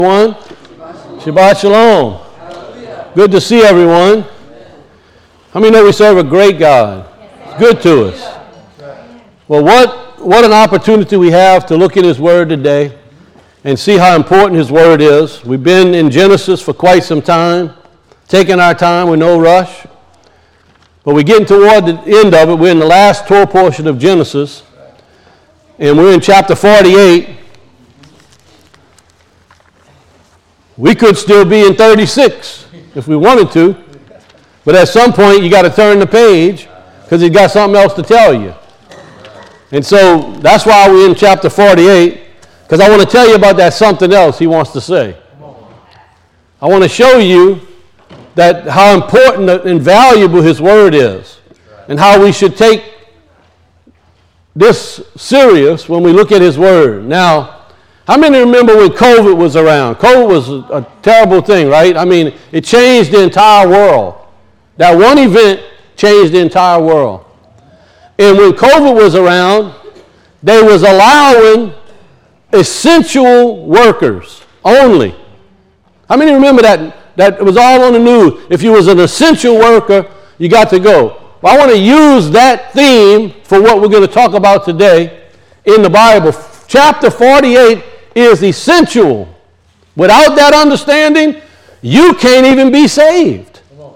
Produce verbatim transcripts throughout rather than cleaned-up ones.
Everyone, Shabbat Shalom. Good to see everyone. How many know we serve a great God? It's good to us. Well, what, what an opportunity we have to look at His Word today and see how important His Word is. We've been in Genesis for quite some time, taking our time with no rush. But we're getting toward the end of it. We're in the last Torah portion of Genesis, and we're in chapter forty-eight. We could still be in thirty-six if we wanted to, but at some point you got to turn the page because He's got something else to tell you. And so that's why we're in chapter forty-eight, because I want to tell you about that something else He wants to say. I want to show you that how important and valuable His Word is, and how we should take this serious when we look at His Word. Now, how many remember when COVID was around? COVID was a, a terrible thing, right? I mean, it changed the entire world. That one event changed the entire world. And when COVID was around, they was allowing essential workers only. How many remember that? That was all on the news. If you was an essential worker, you got to go. Well, I want to use that theme for what we're going to talk about today in the Bible. Chapter forty-eight is essential. Without that understanding, you can't even be saved.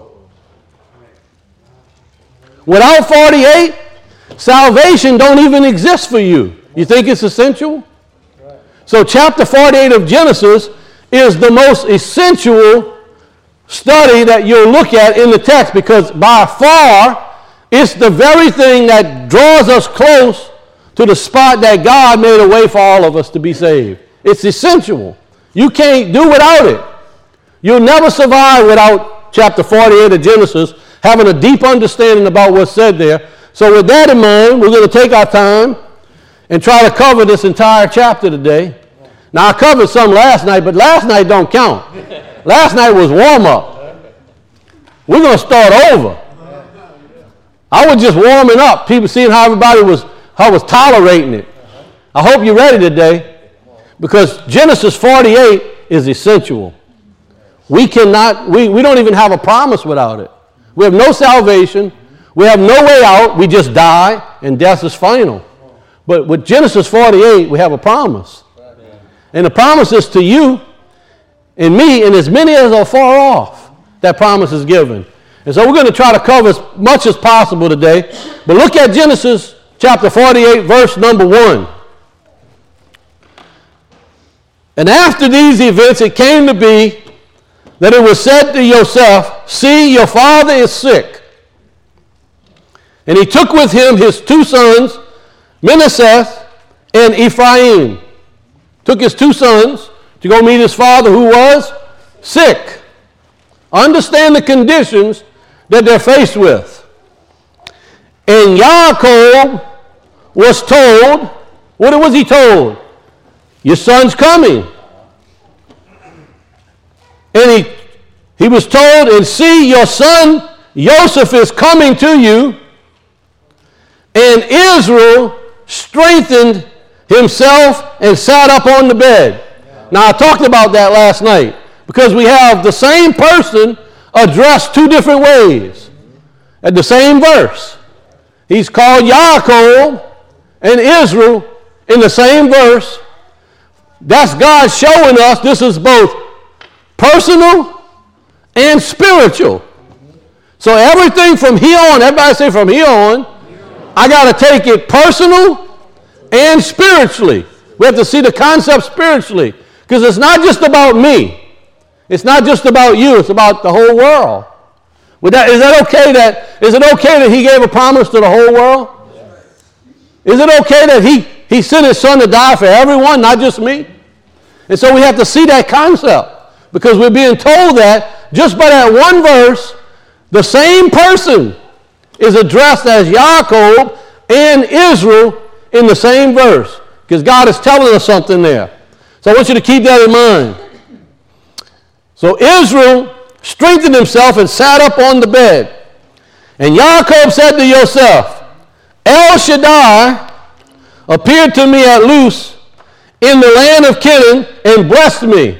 Without forty-eight, salvation don't even exist for you. You think it's essential? So chapter forty-eight of Genesis is the most essential study that you'll look at in the text, because by far it's the very thing that draws us close to the spot that God made a way for all of us to be saved. It's essential. You can't do without it. You'll never survive without chapter forty-eight of Genesis, having a deep understanding about what's said there. So with that in mind, we're going to take our time and try to cover this entire chapter today. Now, I covered some last night, but last night don't count. Last night was warm-up. We're going to start over. I was just warming up. People seeing how everybody was, how was tolerating it. I hope you're ready today, because Genesis forty-eight is essential. We cannot, we, we don't even have a promise without it. We have no salvation. We have no way out. We just die, and death is final. But with Genesis forty-eight, we have a promise. And the promise is to you and me, and as many as are far off, that promise is given. And so we're going to try to cover as much as possible today. But look at Genesis chapter forty-eight, verse number one. And after these events, it came to be that it was said to Joseph, see, your father is sick. And he took with him his two sons, Manasseh and Ephraim. Took his two sons to go meet his father, who was sick. Understand the conditions that they're faced with. And Yaakov was told, what was he told? Your son's coming. And he, he was told, and see, your son Joseph is coming to you. And Israel strengthened himself and sat up on the bed. Now, I talked about that last night, because we have the same person addressed two different ways at the same verse. He's called Yaakov and Israel in the same verse. That's God showing us this is both personal and spiritual. So everything from here on, everybody say from here on, I got to take it personal and spiritually. We have to see the concept spiritually, because it's not just about me. It's not just about you. It's about the whole world. Would that, is that okay that, is it okay that he gave a promise to the whole world? Is it okay that he, he sent his son to die for everyone, not just me? And so we have to see that concept, because we're being told that just by that one verse, the same person is addressed as Yaakov and Israel in the same verse, because God is telling us something there. So I want you to keep that in mind. So Israel strengthened himself and sat up on the bed. And Yaakov said to Joseph, El Shaddai appeared to me at Luz in the land of Canaan and blessed me.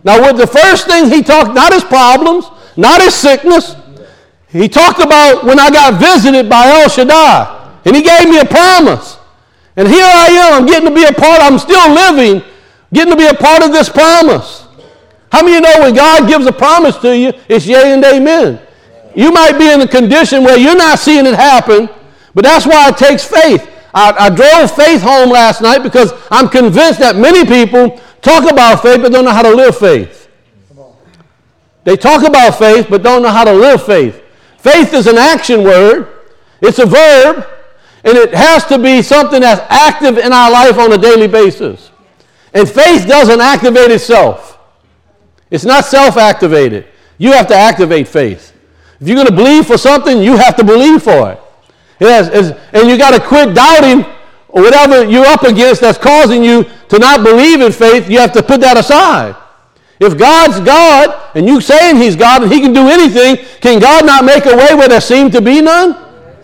Now, with the first thing he talked, not his problems, not his sickness, he talked about when I got visited by El Shaddai, and he gave me a promise. And here I am, I'm getting to be a part, I'm still living, getting to be a part of this promise. How many of you know when God gives a promise to you, it's yea and amen? You might be in a condition where you're not seeing it happen, but that's why it takes faith. I, I drove faith home last night because I'm convinced that many people talk about faith but don't know how to live faith. They talk about faith but don't know how to live faith. Faith is an action word. It's a verb, and it has to be something that's active in our life on a daily basis. And faith doesn't activate itself. It's not self-activated. You have to activate faith. If you're going to believe for something, you have to believe for it. Yes, and you got to quit doubting or whatever you're up against that's causing you to not believe in faith. You have to put that aside. If God's God and you saying he's God and he can do anything, can God not make a way where there seemed to be none?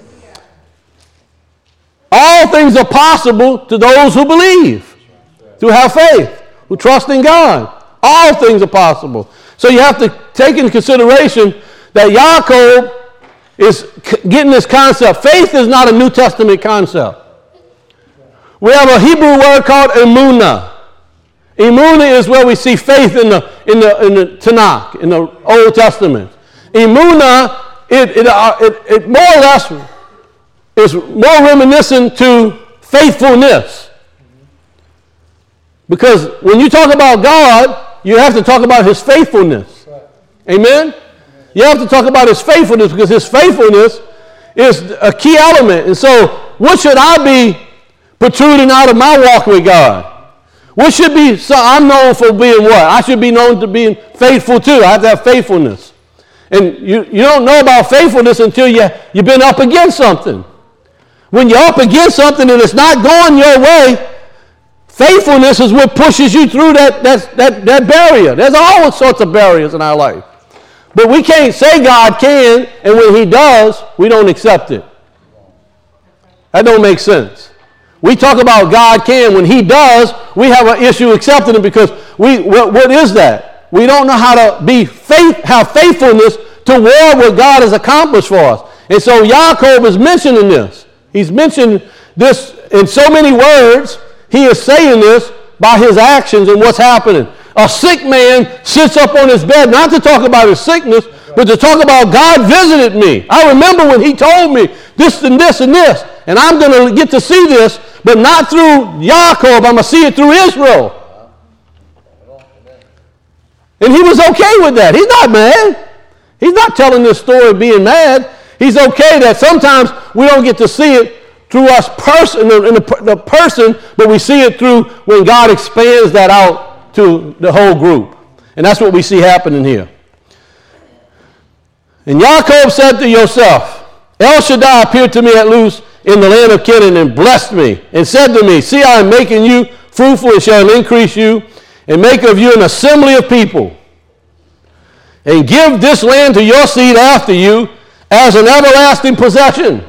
All things are possible to those who believe, who have faith, who trust in God. All things are possible. So you have to take into consideration that Yaakov is getting this concept. Faith is not a New Testament concept. We have a Hebrew word called emunah. Emunah is where we see faith in the in the in the Tanakh, in the Old Testament. Emunah, it it, uh, it it more or less is more reminiscent to faithfulness. Because when you talk about God, you have to talk about his faithfulness. Amen? You have to talk about his faithfulness because his faithfulness is a key element. And so, what should I be protruding out of my walk with God? What should be, so I'm known for being what? I should be known to being faithful too. I have to have faithfulness. And you, you don't know about faithfulness until you, you've been up against something. When you're up against something and it's not going your way, faithfulness is what pushes you through that, that, that, that barrier. There's all sorts of barriers in our life. But we can't say God can, and when he does, we don't accept it. That don't make sense. We talk about God can. When he does, we have an issue accepting it because we. What, what is that? We don't know how to be faith, have faithfulness toward what God has accomplished for us. And so Yaakov is mentioning this. He's mentioned this in so many words. He is saying this by his actions and what's happening. A sick man sits up on his bed, not to talk about his sickness, but to talk about God visited me. I remember when he told me this and this and this, and I'm going to get to see this, but not through Yaakov. I'm going to see it through Israel. And he was okay with that. He's not mad. He's not telling this story being mad. He's okay that sometimes we don't get to see it through us person, in the, the person, but we see it through when God expands that out to the whole group. And that's what we see happening here. And Yaakov said to Yosef, El Shaddai appeared to me at Luz in the land of Canaan and blessed me and said to me, see, I am making you fruitful and shall increase you and make of you an assembly of people and give this land to your seed after you as an everlasting possession.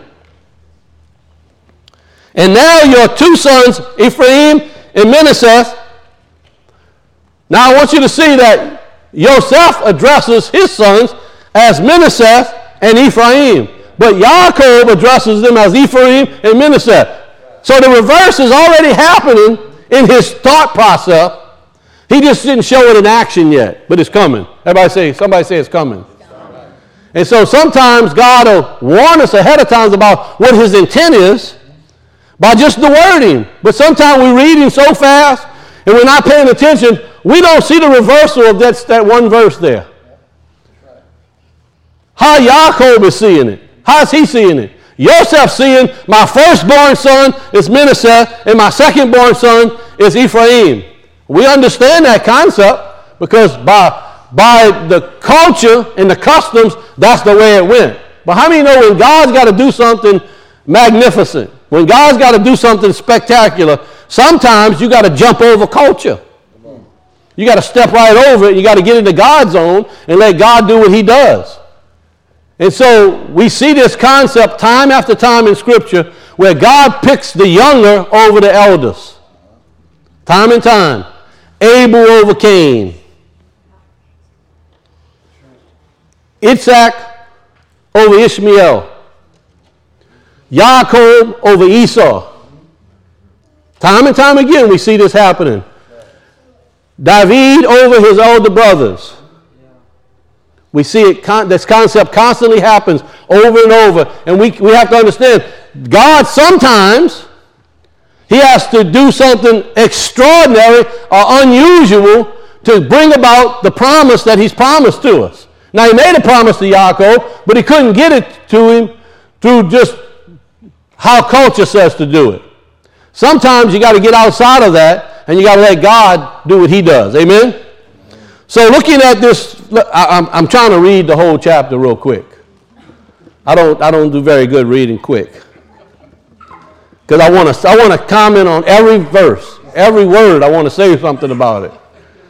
And now your two sons, Ephraim and Manasseh. Now I want you to see that Yosef addresses his sons as Manasseh and Ephraim. But Yaakov addresses them as Ephraim and Manasseh. So the reverse is already happening in his thought process. He just didn't show it in action yet, but it's coming. Everybody say, somebody say it's coming. And so sometimes God will warn us ahead of time about what his intent is by just the wording. But sometimes we're reading so fast and we're not paying attention, we don't see the reversal of that, that one verse there. How Yaakov is seeing it. How is he seeing it? Yosef seeing my firstborn son is Manasseh and my secondborn son is Ephraim. We understand that concept because by by the culture and the customs, that's the way it went. But how many know when God's got to do something magnificent, when God's got to do something spectacular, sometimes you got to jump over culture. You got to step right over it. You got to get into God's zone and let God do what he does. And so we see this concept time after time in Scripture where God picks the younger over the elders. Time and time. Abel over Cain. Isaac over Ishmael. Yaakov over Esau. Time and time again we see this happening. David over his older brothers. We see it, this concept constantly happens over and over. And we, we have to understand, God sometimes, he has to do something extraordinary or unusual to bring about the promise that he's promised to us. Now, he made a promise to Yaakov, but he couldn't get it to him through just how culture says to do it. Sometimes you got to get outside of that, and you got to let God do what he does. Amen? So looking at this, I'm, I'm trying to read the whole chapter real quick. I don't, I don't do very good reading quick. Because I want to I want to comment on every verse, every word. I want to say something about it.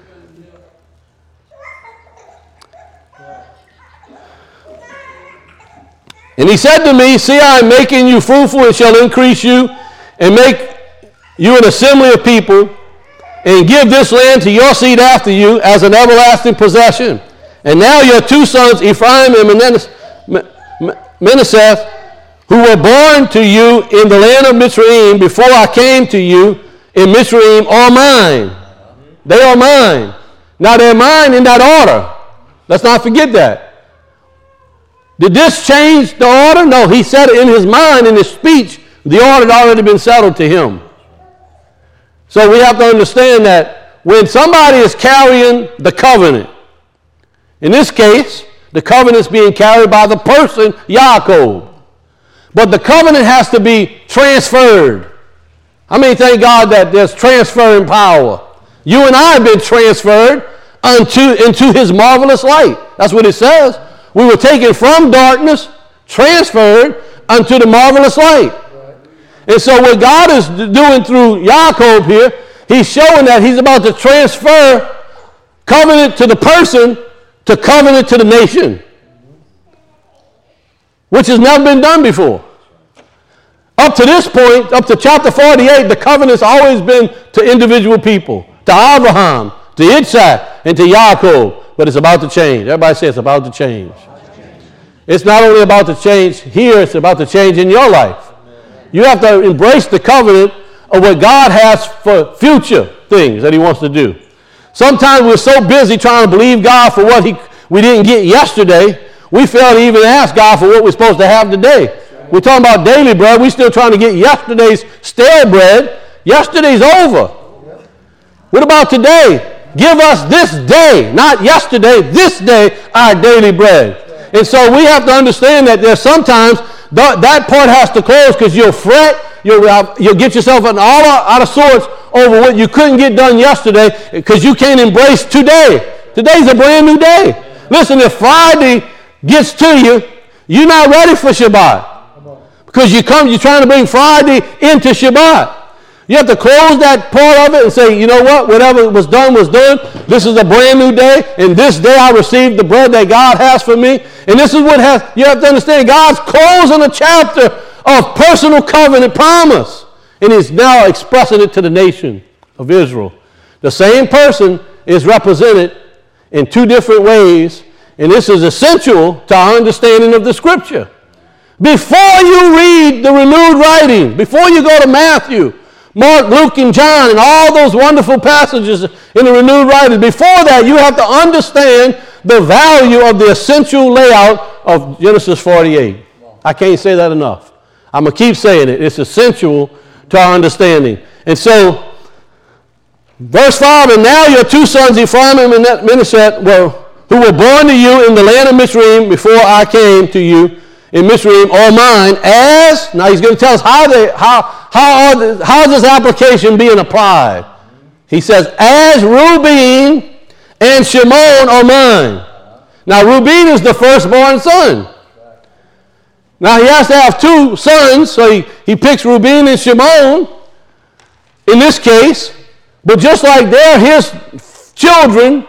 And he said to me, see, I am making you fruitful and shall increase you, and make you an assembly of people, and give this land to your seed after you as an everlasting possession. And now your two sons, Ephraim and Manasseh, who were born to you in the land of Mitzrayim before I came to you in Mitzrayim, are mine. They are mine. Now they're mine in that order. Let's not forget that. Did this change the order? No, he said it in his mind, in his speech. The order had already been settled to him. So we have to understand that when somebody is carrying the covenant, in this case, the covenant is being carried by the person, Yaakov. But the covenant has to be transferred. How many thank God that there's transferring power? You and I have been transferred unto, into his marvelous light. That's what it says. We were taken from darkness, transferred unto the marvelous light. And so what God is doing through Yaakov here, he's showing that he's about to transfer covenant to the person to covenant to the nation, which has never been done before. Up to this point, up to chapter forty-eight, the covenant's always been to individual people, to Abraham, to Isaac, and to Yaakov. But it's about to change. Everybody say it's about to change. It's not only about to change here, it's about to change in your life. You have to embrace the covenant of what God has for future things that he wants to do. Sometimes we're so busy trying to believe God for what he, we didn't get yesterday, we fail to even ask God for what we're supposed to have today. We're talking about daily bread. We're still trying to get yesterday's stale bread. Yesterday's over. What about today? Give us this day, not yesterday, this day, our daily bread. And so we have to understand that there's sometimes th- that part has to close because you'll fret, you'll, uh, you'll get yourself an all out of sorts over what you couldn't get done yesterday because you can't embrace today. Today's a brand new day. Listen, if Friday gets to you, you're not ready for Shabbat because you come, you're trying to bring Friday into Shabbat. You have to close that part of it and say, you know what, whatever was done was done. This is a brand new day, and this day I received the bread that God has for me. And this is what has, you have to understand, God's closing a chapter of personal covenant promise, and he's now expressing it to the nation of Israel. The same person is represented in two different ways, and this is essential to our understanding of the Scripture. Before you read the renewed writing, before you go to Matthew, Mark, Luke, and John, and all those wonderful passages in the renewed writings, before that, you have to understand the value of the essential layout of Genesis forty-eight. I can't say that enough. I'm going to keep saying it. It's essential to our understanding. And so, verse five, and now your two sons, Ephraim and Manasseh, were, who were born to you in the land of Mitzrayim before I came to you in Mitzrayim, are mine, as, now he's going to tell us how they, how, how, are the, how is this application being applied? He says, as Reuben and Shimon are mine. Now, Reuben is the firstborn son. Now, he has to have two sons, so he, he picks Reuben and Shimon in this case, but just like they're his children,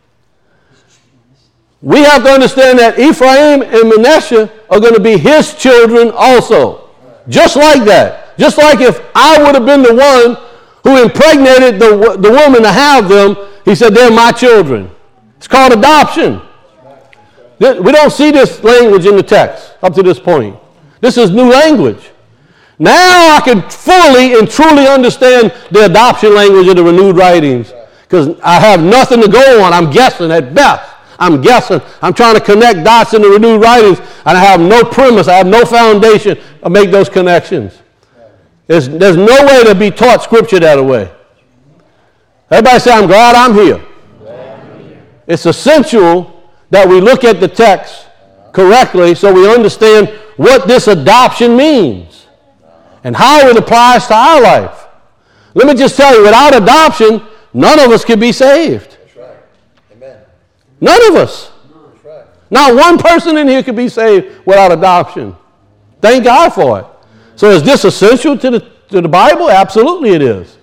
we have to understand that Ephraim and Manasseh are going to be his children also. Just like that. Just like if I would have been the one who impregnated the, the woman to have them, he said, they're my children. It's called adoption. We don't see this language in the text up to this point. This is new language. Now I can fully and truly understand the adoption language of the renewed writings, because I have nothing to go on. I'm guessing at best. I'm guessing. I'm trying to connect dots in the renewed writings, and I have no premise. I have no foundation to make those connections. There's, there's no way to be taught Scripture that way. Everybody say, I'm glad I'm here. It's essential that we look at the text correctly so we understand what this adoption means and how it applies to our life. Let me just tell you, without adoption, none of us can be saved. That's right. Amen. None of us. That's right. Not one person in here can be saved without adoption. Thank God for it. So is this essential to the, to the Bible? Absolutely it is.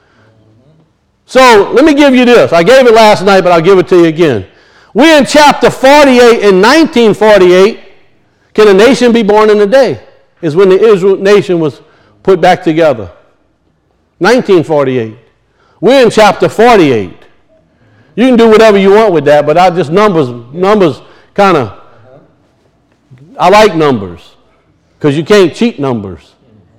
So let me give you this. I gave it last night, but I'll give it to you again. We're in chapter forty-eight. In nineteen forty-eight, can a nation be born in a day? Is when the Israel nation was put back together. nineteen forty-eight. We're in chapter forty-eight. You can do whatever you want with that, but I just numbers, numbers kind of, I like numbers because you can't cheat numbers.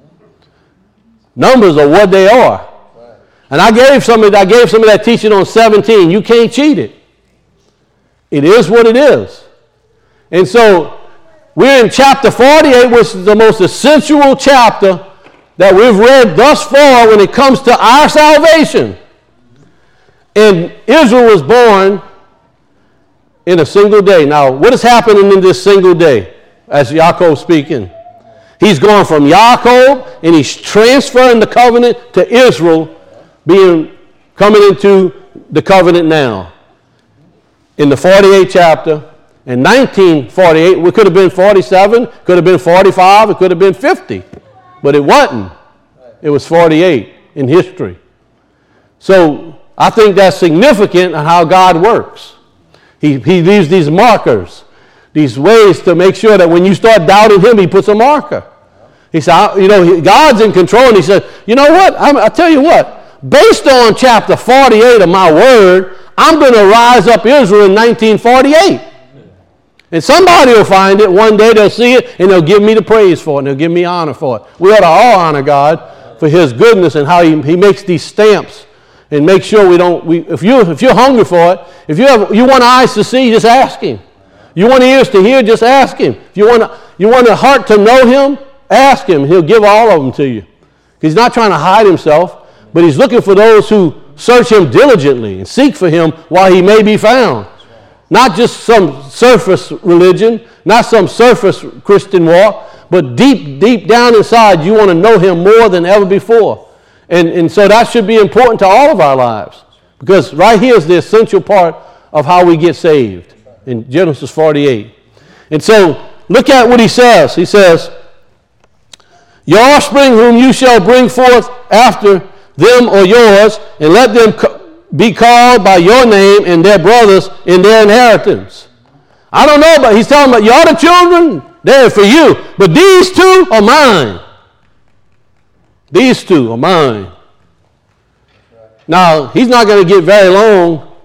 Numbers are what they are. And I gave some of I gave some of that teaching on seventeen. You can't cheat it. It is what it is. And so we're in chapter forty-eight, which is the most essential chapter that we've read thus far when it comes to our salvation. And Israel was born in a single day. Now, what is happening in this single day as Yaakov speaking? He's going from Yaakov and he's transferring the covenant to Israel, being coming into the covenant now. In the forty-eighth chapter, in nineteen forty-eight, it could have been forty-seven, could have been forty-five, it could have been fifty, but it wasn't. It was forty-eight in history. So I think that's significant on how God works. He, he leaves these markers, these ways to make sure that when you start doubting him, he puts a marker. He said, you know, God's in control, and he said, you know what, I'm, I'll tell you what, based on chapter forty-eight of my word, I'm going to rise up Israel in nineteen forty-eight. And somebody will find it. One day they'll see it, and they'll give me the praise for it, and they'll give me honor for it. We ought to all honor God for his goodness and how he, he makes these stamps and make sure we don't, we, if, you, if you're hungry for it, if you, have, you want eyes to see, just ask him. You want ears to hear, just ask him. If you want, you want a heart to know him, ask him. He'll give all of them to you. He's not trying to hide himself, but he's looking for those who search him diligently and seek for him while he may be found. Not just some surface religion, not some surface Christian walk, but deep, deep down inside, you want to know him more than ever before. And, and so that should be important to all of our lives, because right here is the essential part of how we get saved in Genesis forty-eight. And so look at what he says. He says, your offspring whom you shall bring forth after them or yours, and let them be called by your name and their brothers in their inheritance. I don't know, but he's talking about your other children, they're for you, but these two are mine. These two are mine. Now, he's not going to get very long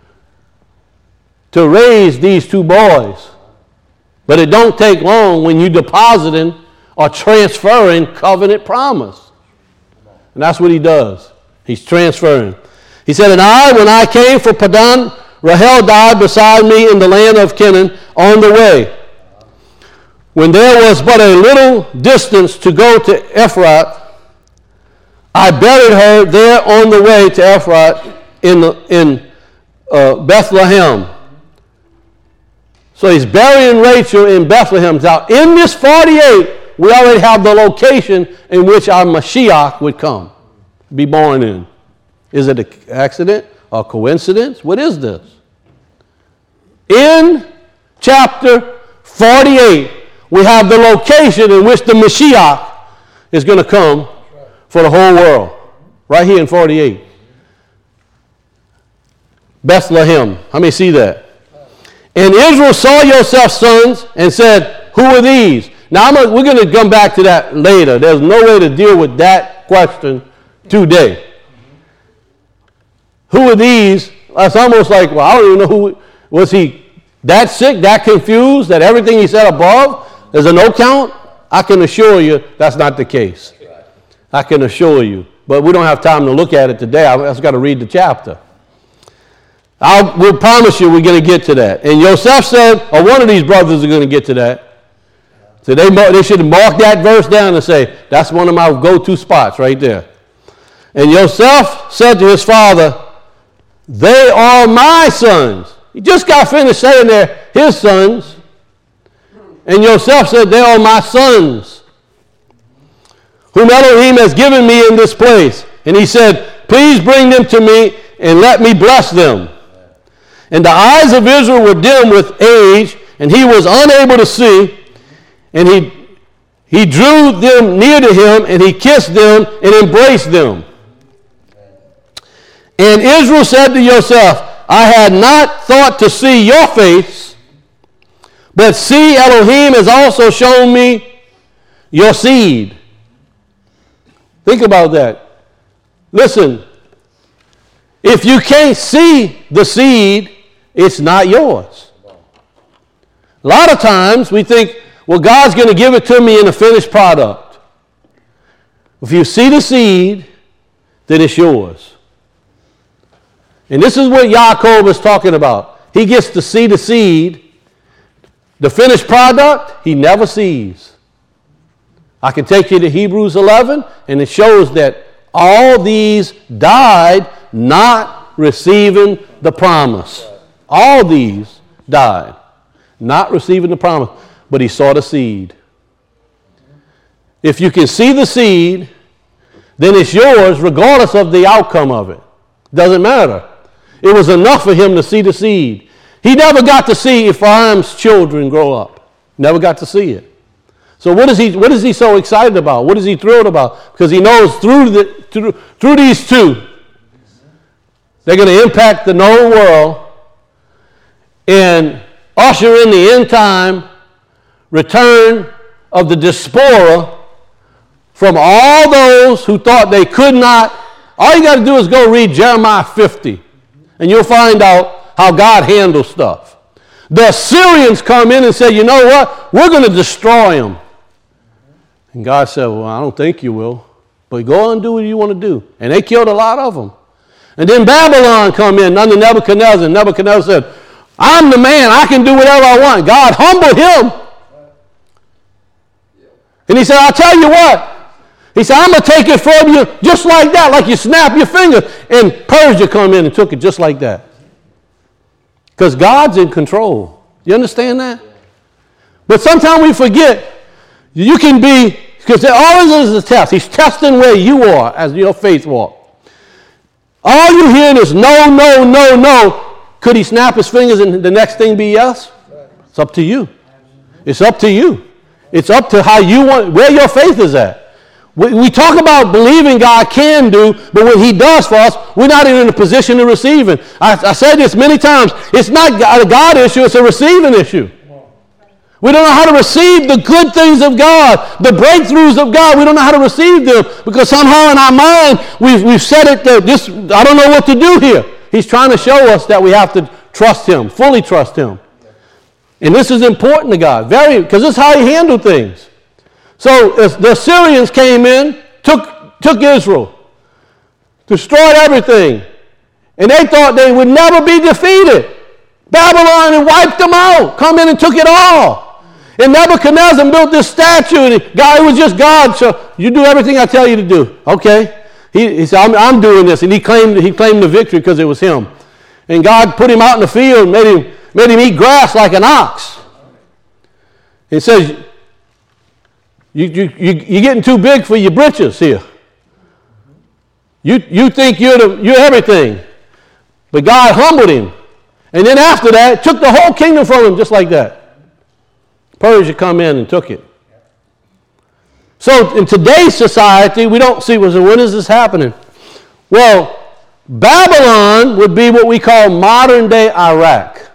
to raise these two boys, but it don't take long when you depositing or transferring covenant promise. And that's what he does. He's transferring. He said, and I, when I came from Padan, Rahel died beside me in the land of Canaan on the way. When there was but a little distance to go to Ephrath, I buried her there on the way to Ephrath in, the, in uh, Bethlehem. So he's burying Rachel in Bethlehem. Now, in this forty-eight, we already have the location in which our Mashiach would come, be born in. Is it an accident or coincidence? What is this? In chapter forty-eight, we have the location in which the Mashiach is going to come for the whole world. Right here in forty-eight. Bethlehem. How many see that? And Israel saw Joseph's sons and said, who are these? Now, I'm a, we're going to come back to that later. There's no way to deal with that question today. Who are these? That's almost like, well, I don't even know who, was he that sick, that confused, that everything he said above is a no count, I can assure you that's not the case. I can assure you. But we don't have time to look at it today. I just got to read the chapter. I will promise you we're going to get to that. And Yosef said, or one of these brothers are going to get to that. So they, they should mark that verse down and say, that's one of my go-to spots right there. And Yosef said to his father, they are my sons. He just got finished saying they're his sons. And Yosef said, they are my sons, whom Elohim has given me in this place. And he said, please bring them to me and let me bless them. And the eyes of Israel were dim with age, and he was unable to see. And he, he drew them near to him, and he kissed them and embraced them. And Israel said to Yosef, I had not thought to see your face, but see, Elohim has also shown me your seed. Think about that. Listen, if you can't see the seed, it's not yours. A lot of times we think, well, God's going to give it to me in a finished product. If you see the seed, then it's yours. And this is what Yaakov is talking about. He gets to see the seed. The finished product, he never sees. I can take you to Hebrews eleven, and it shows that all these died not receiving the promise. All these died not receiving the promise, but he saw the seed. If you can see the seed, then it's yours regardless of the outcome of it. Doesn't matter. It was enough for him to see the seed. He never got to see Ephraim's children grow up. Never got to see it. So what is he, what is he so excited about? What is he thrilled about? Because he knows through, the, through, through these two, they're going to impact the known world and usher in the end time return of the diaspora from all those who thought they could not. All you got to do is go read Jeremiah fifty, and you'll find out how God handles stuff. The Assyrians come in and say, you know what? We're going to destroy them. And God said, well, I don't think you will. But go on and do what you want to do. And they killed a lot of them. And then Babylon come in under Nebuchadnezzar. And Nebuchadnezzar said, I'm the man. I can do whatever I want. God humbled him. And he said, I'll tell you what. He said, I'm going to take it from you just like that, like you snap your finger. And Persia come in and took it just like that. Because God's in control. You understand that? But sometimes we forget. You can be, because there always is a test. He's testing where you are as your faith walk. All you hear is no, no, no, no. Could he snap his fingers and the next thing be yes? It's up to you. It's up to you. It's up to how you want, where your faith is at. We, we talk about believing God can do, but when he does for us, we're not even in a position to receive it. I, I said this many times. It's not a God issue, it's a receiving issue. We don't know how to receive the good things of God, the breakthroughs of God. We don't know how to receive them because somehow in our mind we've, we've said it that this, I don't know what to do here. He's trying to show us that we have to trust him, fully trust him. And this is important to God, very, because this is how he handled things. So the Assyrians came in, took, took Israel, destroyed everything, and they thought they would never be defeated. Babylon and wiped them out, come in and took it all. And Nebuchadnezzar built this statue, and God, it was just God, so you do everything I tell you to do. Okay. He, he said, I'm, I'm doing this, and he claimed, he claimed the victory because it was him. And God put him out in the field and made him, made him eat grass like an ox. He says, You, you, you, you're getting too big for your britches here. You, you think you're, the, you're everything. But God humbled him. And then after that, took the whole kingdom from him just like that. Persia come in and took it. So in today's society, we don't see, well, so when is this happening? Well, Babylon would be what we call modern day Iraq.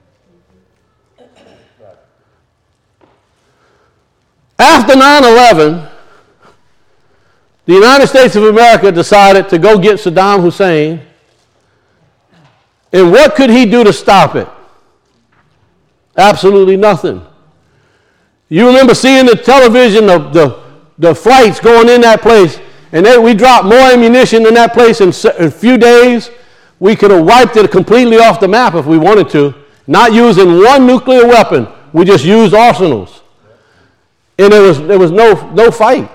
After nine eleven, the United States of America decided to go get Saddam Hussein. And what could he do to stop it? Absolutely nothing. You remember seeing the television, the, the, the flights going in that place, and then we dropped more ammunition in that place in a few days. We could have wiped it completely off the map if we wanted to, not using one nuclear weapon. We just used arsenals. And there was, there was no, no fight.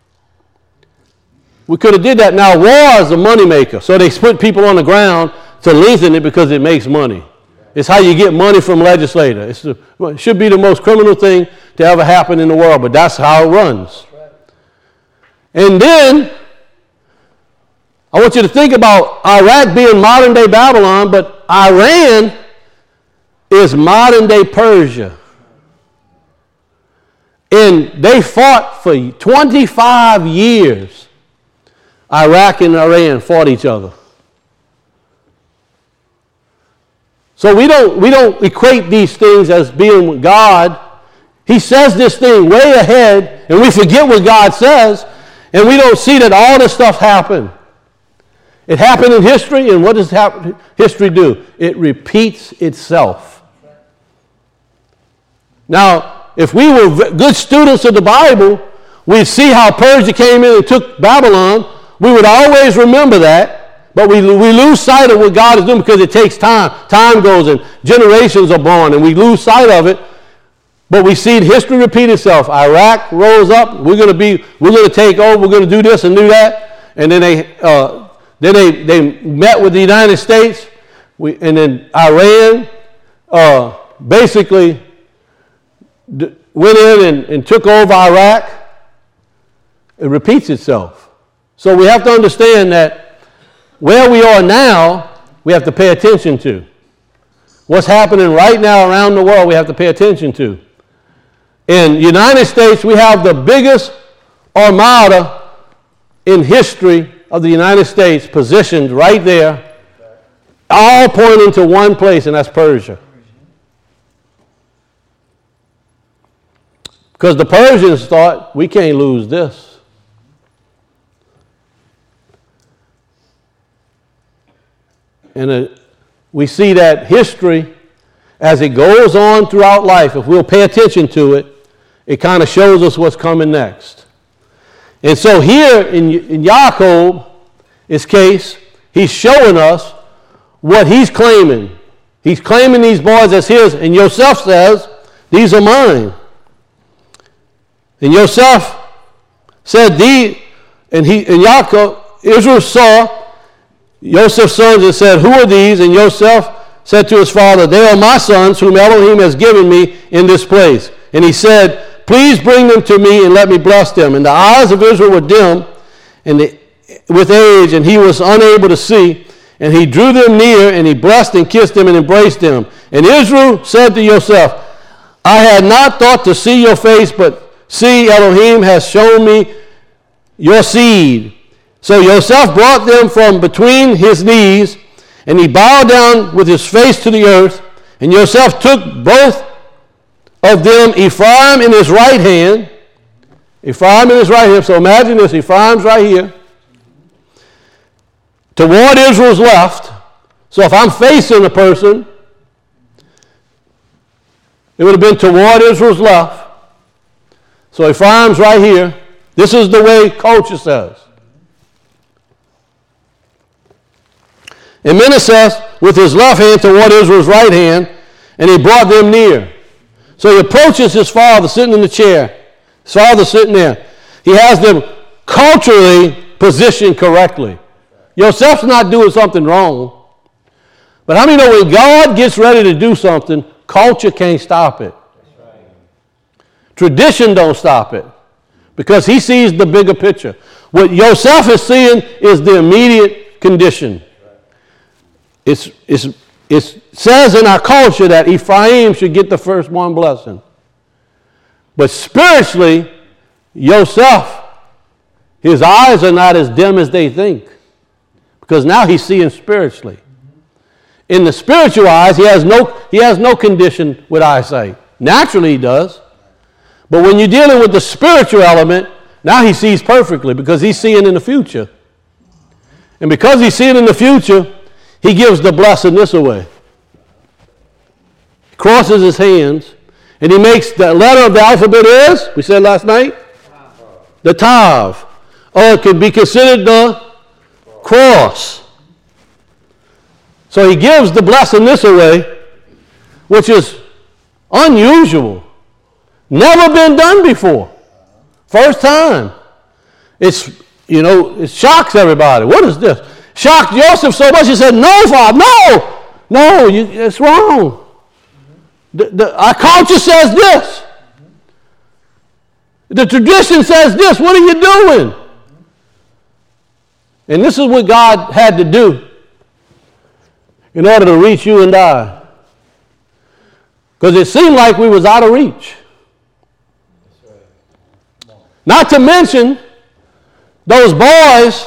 We could have did that. Now, war is a moneymaker. So they put people on the ground to lengthen it because it makes money. It's how you get money from legislator. It's the, it should be the most criminal thing to ever happen in the world, but that's how it runs. And then, I want you to think about Iraq being modern day Babylon, but Iran is modern day Persia. And they fought for twenty-five years. Iraq and Iran fought each other. So we don't, we don't equate these things as being with God. He says this thing way ahead, and we forget what God says, and we don't see that all this stuff happened. It happened in history, and what does happen, history do? It repeats itself. Now, if we were good students of the Bible, we'd see how Persia came in and took Babylon. We would always remember that. But we, we lose sight of what God is doing because it takes time. Time goes and generations are born, and we lose sight of it. But we see history repeat itself. Iraq rose up. We're going to be. We're going to take over. We're going to do this and do that. And then they uh, then they, they met with the United States. We, and then Iran uh, basically d- went in and, and took over Iraq. It repeats itself. So we have to understand that where we are now, we have to pay attention to. What's happening right now around the world, we have to pay attention to. In the United States, we have the biggest armada in history of the United States positioned right there, all pointing to one place, and that's Persia. Because the Persians thought, we can't lose this. And uh, we see that history, as it goes on throughout life, if we'll pay attention to it, it kind of shows us what's coming next. And so here in, in Yaakov's case, he's showing us what he's claiming. He's claiming these boys as his, and Yosef says, these are mine. And Yosef said, these, and, he, and Yaakov, Israel saw Joseph's sons and said, who are these? And Joseph said to his father, they are my sons whom Elohim has given me in this place. And he said, please bring them to me and let me bless them. And the eyes of Israel were dim and the, with age, and he was unable to see. And he drew them near, and he blessed and kissed them and embraced them. And Israel said to Joseph, I had not thought to see your face, but see, Elohim has shown me your seed. So Joseph brought them from between his knees, and he bowed down with his face to the earth. And Joseph took both of them, Ephraim in his right hand, Ephraim in his right hand. So imagine this, Ephraim's right here, toward Israel's left. So if I'm facing a person, it would have been toward Israel's left. So Ephraim's right here. This is the way culture says. And Manasseh with his left hand toward Israel's right hand, and he brought them near. So he approaches his father sitting in the chair. His father sitting there. He has them culturally positioned correctly. Joseph's not doing something wrong. But how many know when God gets ready to do something, culture can't stop it. Right. Tradition don't stop it. Because he sees the bigger picture. What Joseph is seeing is the immediate condition. It's, it's, it says in our culture that Ephraim should get the firstborn blessing. But spiritually, Joseph, his eyes are not as dim as they think. Because now he's seeing spiritually. In the spiritual eyes, he has no, he has no condition with eyesight. Naturally he does. But when you're dealing with the spiritual element, now he sees perfectly because he's seeing in the future. And because he's seeing in the future, he gives the blessing this away. crosses his hands, and he makes the letter of the alphabet is, we said last night, the Tav. Or it could be considered the cross. So he gives the blessing this away, which is unusual. Never been done before. First time. It's, you know, it shocks everybody. What is this? Shocked Joseph so much he said, no, Father, no. No, you, it's wrong. The, the, our culture says this. The tradition says this. What are you doing? And this is what God had to do in order to reach you and I. Because it seemed like we was out of reach. Not to mention, those boys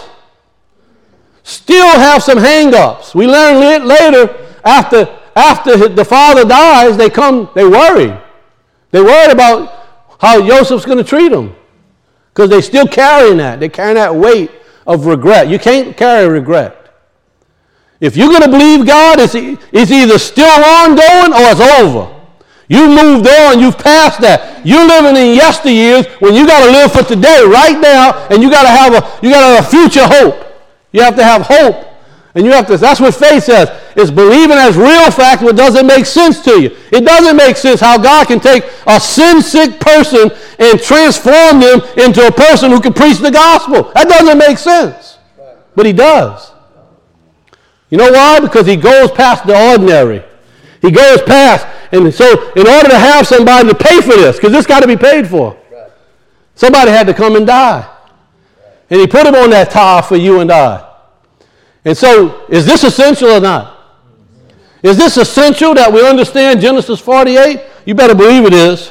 still have some hang-ups. We learn later, after, after the father dies, they come, they worry. They worried about how Joseph's going to treat them. Because they're still carrying that. They're carrying that weight of regret. You can't carry regret. If you're going to believe God, it's, it's either still ongoing or it's over. You moved on. You've passed that. You're living in yesteryears when you got to live for today, right now, and you got to have a you got to have a future hope. You have to have hope, and you have to. That's what faith says. It's believing as real fact what doesn't make sense to you. It doesn't make sense how God can take a sin-sick person and transform them into a person who can preach the gospel. That doesn't make sense, but He does. You know why? Because He goes past the ordinary. He goes past. And so in order to have somebody to pay for this, because this got to be paid for, somebody had to come and die. And He put him on that tar for you and I. And so is this essential or not? Is this essential that we understand Genesis forty-eight? You better believe it is.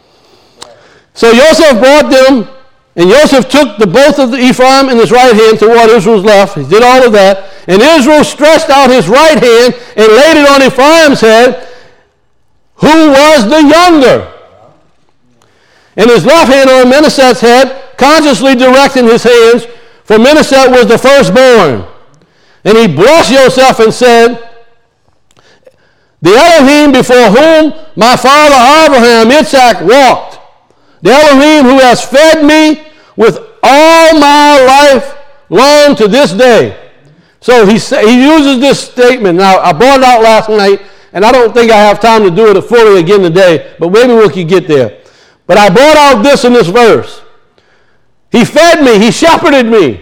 So Joseph brought them, and Joseph took the both of the Ephraim in his right hand toward Israel's left. He did all of that. And Israel stretched out his right hand and laid it on Ephraim's head, who was the younger, and his left hand on Manasseh's head, consciously directing his hands, for Manasseh was the firstborn. And he blessed Joseph and said, the Elohim before whom my father Abraham, Yitzhak, walked, the Elohim who has fed me with all my life long to this day. So he, he uses this statement. Now, I brought it out last night, and I don't think I have time to do it fully again today, but maybe we can get there. But I brought out this in this verse. He fed me. He shepherded me.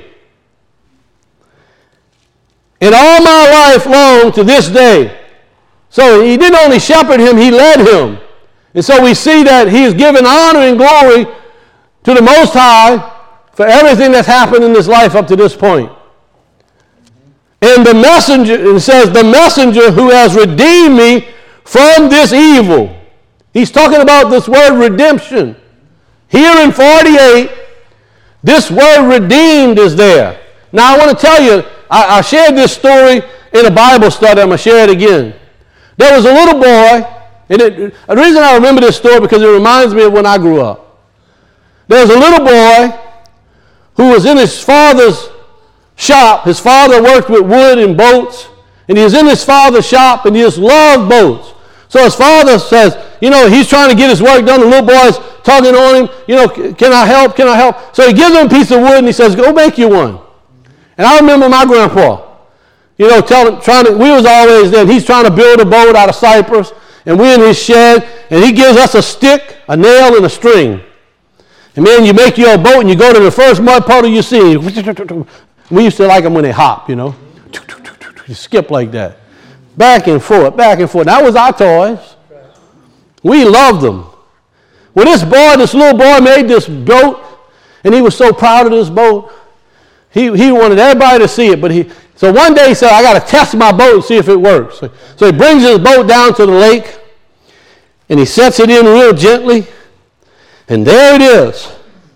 And all my life long to this day. So he didn't only shepherd him, he led him. And so we see that he is given honor and glory to the Most High for everything that's happened in his life up to this point. And the messenger, it says, the messenger who has redeemed me from this evil. He's talking about this word redemption. Here in forty-eight, this word redeemed is there. Now I want to tell you, I, I shared this story in a Bible study. I'm going to share it again. There was a little boy, and it, the reason I remember this story because it reminds me of when I grew up. There was a little boy who was in his father's shop. His father worked with wood and boats, and he was in his father's shop, and he just loved boats. So his father says, you know, he's trying to get his work done. The little boy's tugging on him, you know, can I help, can I help? So he gives him a piece of wood, and he says, go make you one. And I remember my grandpa, you know, telling, trying to, we was always there. He's trying to build a boat out of cypress, and we're in his shed, and he gives us a stick, a nail, and a string. And then you make your boat, and you go to the first mud puddle you see. We used to like them when they hop, you know. You skip like that. Back and forth, back and forth. That was our toys. We loved them. Well, this boy, this little boy made this boat, and he was so proud of this boat. He, he wanted everybody to see it, but he, so one day he said, I got to test my boat and see if it works. So, so he brings his boat down to the lake, and he sets it in real gently, and there it is.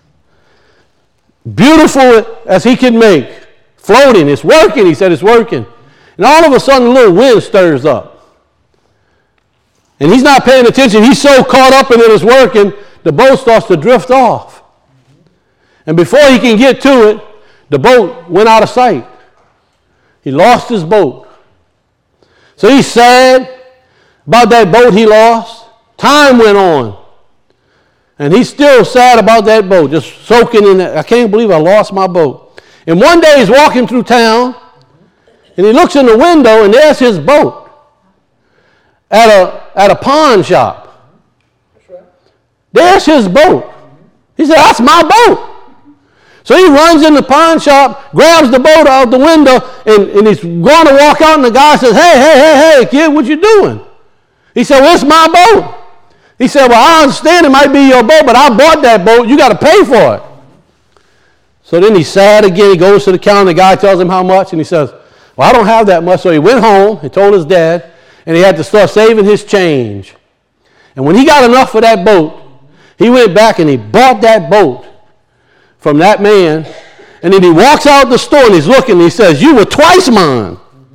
Beautiful as he can make. Floating, it's working, he said it's working. And all of a sudden a little wind stirs up. And he's not paying attention. He's so caught up in it it's working, the boat starts to drift off. And before he can get to it, the boat went out of sight. He lost his boat. So he's sad. about that boat he lost. Time went on. And he's still sad about that boat, just soaking in that. I can't believe I lost my boat. And one day he's walking through town, and he looks in the window, and there's his boat at a, at a pawn shop. There's his boat. He said, that's my boat. So he runs in the pawn shop, grabs the boat out the window, and, and he's going to walk out, and the guy says, hey, hey, hey, hey, kid, what you doing? He said, well, it's my boat. He said, well, I understand it might be your boat, but I bought that boat. You got to pay for it. So then he's sad again. He goes to the counter. The guy tells him how much, and he says, well, I don't have that much. So he went home and told his dad, and he had to start saving his change. And when he got enough for that boat, he went back and he bought that boat from that man. And then he walks out the store, and he's looking, and he says, you were twice mine.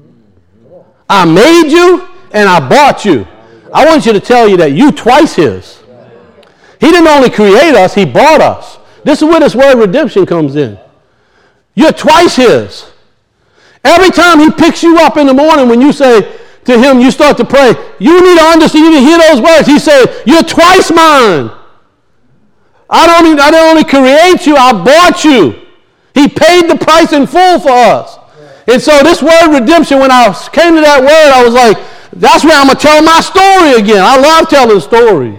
I made you, and I bought you. I want you to tell you that you twice his. He didn't only create us, he bought us. This is where this word redemption comes in. You're twice his. Every time he picks you up in the morning when you say to him, you start to pray, you need to understand, you need to hear those words. He said, you're twice mine. I don't, even, I didn't only create you, I bought you. He paid the price in full for us. And so this word redemption, when I came to that word, I was like, that's where I'm going to tell my story again. I love telling stories.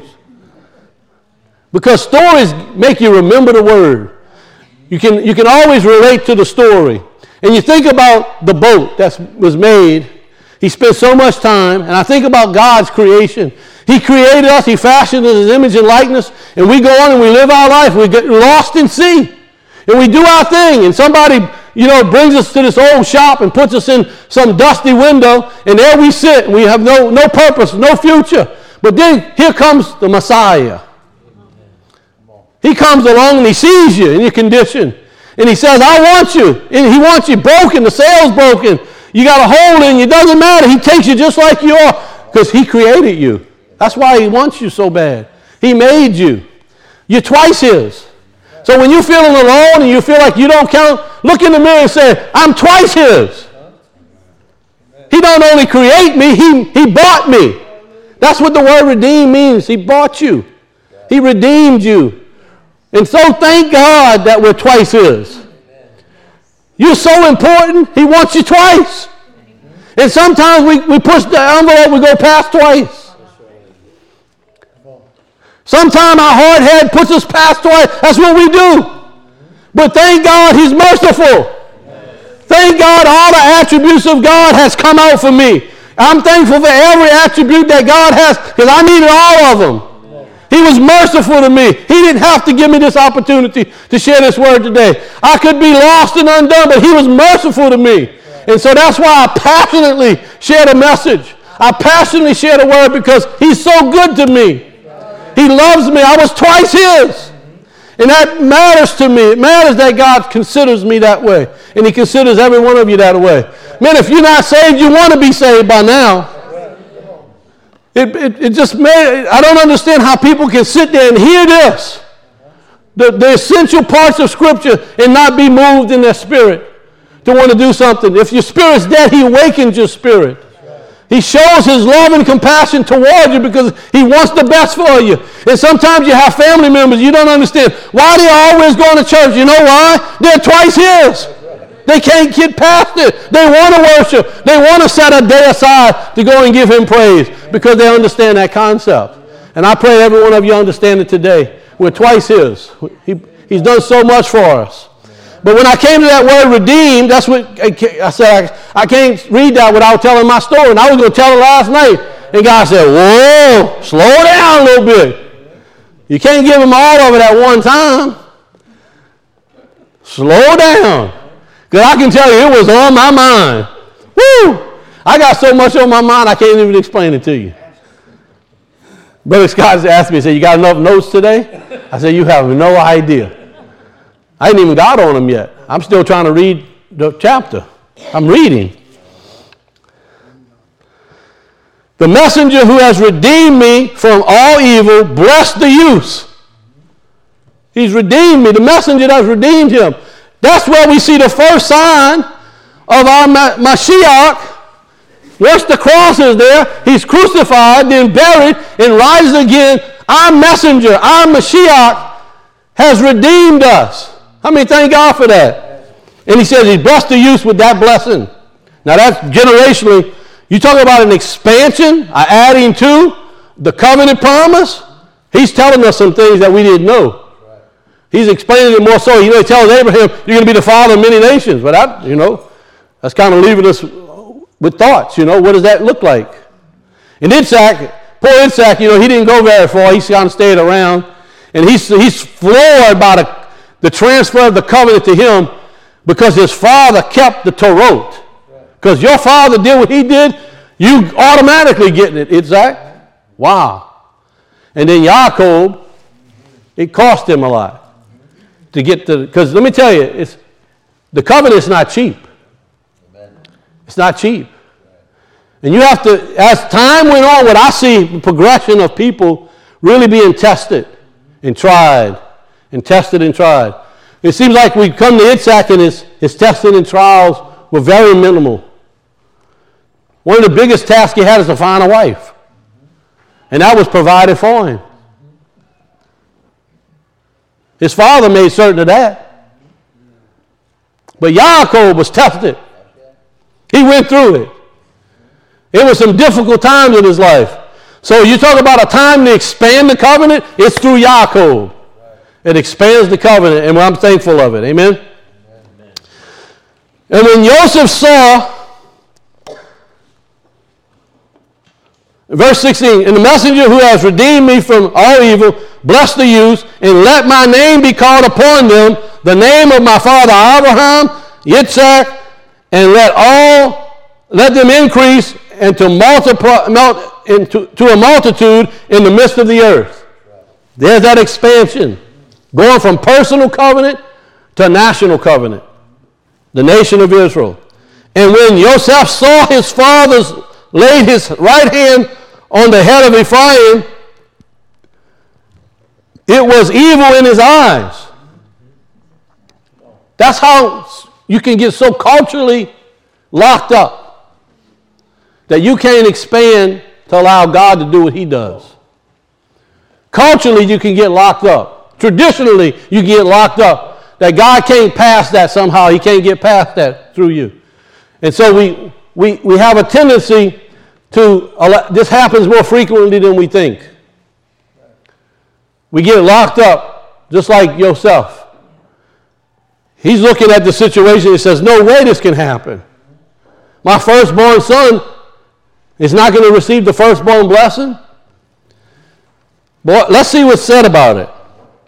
Because stories make you remember the word. You can, you can always relate to the story. And you think about the boat that was made. He spent so much time. And I think about God's creation. He created us. He fashioned us in his image and likeness. And we go on and we live our life. We get lost in sea. And we do our thing. And somebody, you know, brings us to this old shop and puts us in some dusty window, and there we sit. And we have no, no purpose, no future. But then here comes the Messiah. He comes along and he sees you in your condition. And he says, I want you. And he wants you broken. The sail's broken. You got a hole in you. It doesn't matter. He takes you just like you are because he created you. That's why he wants you so bad. He made you. You're twice his. So when you're feeling alone and you feel like you don't count, look in the mirror and say, I'm twice his. He don't only create me, he, he bought me. That's what the word redeem means. He bought you. He redeemed you. And so thank God that we're twice his. You're so important, he wants you twice. And sometimes we, we push the envelope, we go past twice. Sometimes our hard head puts us past twice. That's what we do. But thank God he's merciful. Thank God all the attributes of God has come out for me. I'm thankful for every attribute that God has because I needed all of them. He was merciful to me. He didn't have to give me this opportunity to share this word today. I could be lost and undone, but he was merciful to me. And so that's why I passionately share the message. I passionately share the word because he's so good to me. He loves me. I was twice his. And that matters to me. It matters that God considers me that way. And he considers every one of you that way. Man, if you're not saved, you want to be saved by now. It, it, it just made, I don't understand how people can sit there and hear this. The, the essential parts of Scripture and not be moved in their spirit to want to do something. If your spirit's dead, he awakens your spirit. He shows his love and compassion toward you because he wants the best for you. And sometimes you have family members, you don't understand. Why they always going to church? You know why? They're twice his. They can't get past it. They want to worship. They want to set a day aside to go and give him praise because they understand that concept. And I pray every one of you understand it today. We're twice his. He, he's done so much for us. But when I came to that word redeemed, that's what I said, I, I can't read that without telling my story. And I was going to tell it last night. And God said, whoa, slow down a little bit. You can't give them all of it at one time. Slow down. Because I can tell you, it was on my mind. Woo! I got so much on my mind, I can't even explain it to you. Brother Scott asked me, he said, you got enough notes today? I said, you have no idea. I ain't even got on them yet. I'm still trying to read the chapter. I'm reading. The messenger who has redeemed me from all evil, bless the use. He's redeemed me. The messenger that's redeemed him. That's where we see the first sign of our Mashiach Once the cross is there, he's crucified, then buried, and rises again. Our messenger, our Mashiach, has redeemed us. How many thank God for that? And he says he blessed the youth with that blessing. Now that's generationally. You talk about an expansion, an adding to the covenant promise. He's telling us some things that we didn't know. He's explaining it more so. You know, he tells Abraham, you're going to be the father of many nations. But that, you know, that's kind of leaving us with thoughts. You know, what does that look like? And Isaac, poor Isaac, you know, he didn't go very far. He kind of stayed around. And he's, he's floored by the, the transfer of the covenant to him because his father kept the Torah. Because your father did what he did, you automatically getting it, Isaac. Wow. And then Yaakov, it cost him a lot to get the, because let me tell you, it's the covenant's not cheap. It's not cheap. And you have to, as time went on, what I see, the progression of people really being tested and tried, and tested and tried. It seems like we come to Isaac and his, his testing and trials were very minimal. One of the biggest tasks he had is to find a wife. And that was provided for him. His father made certain of that. But Yaakov was tested. He went through it. It was some difficult times in his life. So you talk about a time to expand the covenant, it's through Yaakov. It expands the covenant, and I'm thankful of it. Amen? Amen. And when Joseph saw, verse sixteen, and the messenger who has redeemed me from all evil, bless the youth, and let my name be called upon them, the name of my father Abraham, Yitzhak, and let all, let them increase and to multiply, melt, into, to a multitude in the midst of the earth. There's that expansion, going from personal covenant to national covenant, the nation of Israel. And when Joseph saw his fathers laid his right hand on the head of Ephraim, it was evil in his eyes. That's how you can get so culturally locked up that you can't expand to allow God to do what he does. Culturally, you can get locked up. Traditionally, you get locked up. That God can't pass that somehow. He can't get past that through you. And so we, we, we have a tendency to, this happens more frequently than we think. We get locked up, just like yourself. He's looking at the situation and says, no way this can happen. My firstborn son is not going to receive the firstborn blessing. But let's see what's said about it.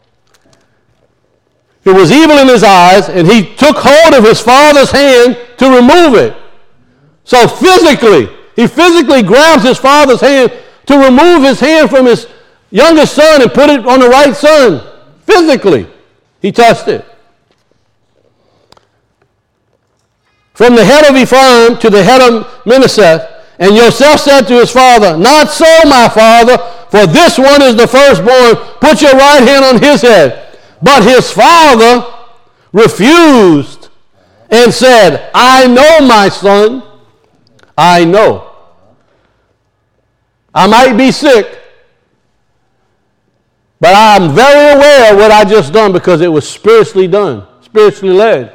It was evil in his eyes, and he took hold of his father's hand to remove it. So physically, he physically grabs his father's hand to remove his hand from his youngest son and put it on the right son. Physically, he touched it. From the head of Ephraim to the head of Manasseh, and Joseph said to his father, not so, my father, for this one is the firstborn. Put your right hand on his head. But his father refused and said, I know, my son. I know. I might be sick, but I'm very aware of what I just done because it was spiritually done, spiritually led.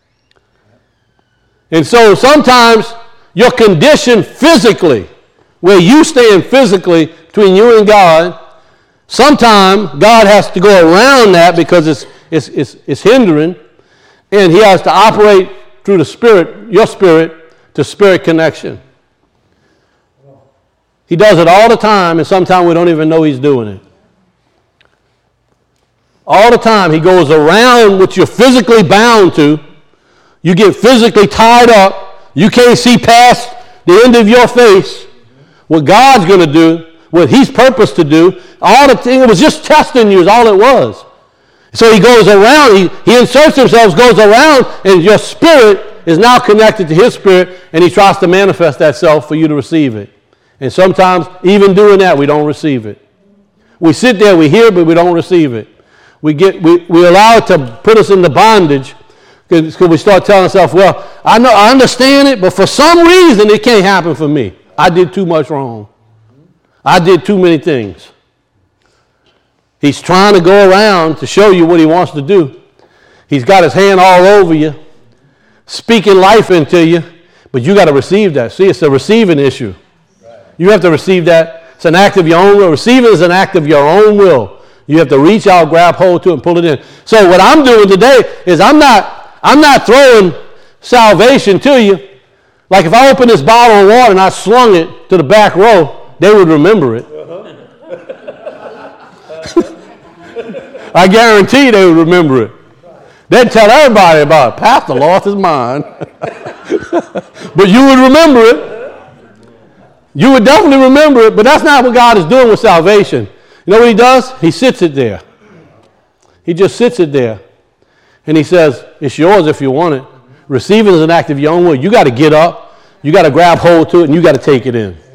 And so sometimes your condition physically, where you stand physically between you and God, sometimes God has to go around that because it's, it's, it's, it's hindering, and he has to operate through the Spirit, your spirit, to spirit connection. He does it all the time, and sometimes we don't even know he's doing it. All the time he goes around what you're physically bound to. You get physically tied up. You can't see past the end of your face what God's going to do, what he's purposed to do. All the thing, it was just testing you is all it was. So he goes around, he, he inserts himself, goes around, and your spirit is now connected to his spirit, and he tries to manifest that self for you to receive it. And sometimes, even doing that, we don't receive it. We sit there, we hear, but we don't receive it. We get, we, we allow it to put us into bondage. Because we start telling ourselves, well, I know, I understand it, but for some reason it can't happen for me. I did too much wrong. I did too many things. He's trying to go around to show you what he wants to do. He's got his hand all over you, speaking life into you, but you got to receive that. See, it's a receiving issue. You have to receive that. It's an act of your own will. Receiving is an act of your own will. You have to reach out, grab hold to it, and pull it in. So what I'm doing today is I'm not, I'm not throwing salvation to you. Like if I opened this bottle of water and I slung it to the back row, they would remember it. I guarantee they would remember it. They'd tell everybody about it. Pastor lost his mind. But you would remember it. You would definitely remember it, but that's not what God is doing with salvation. You know what he does? He sits it there. He just sits it there. And he says, it's yours if you want it. Receiving is an act of your own will. You got to get up. You got to grab hold to it, and you got to take it in.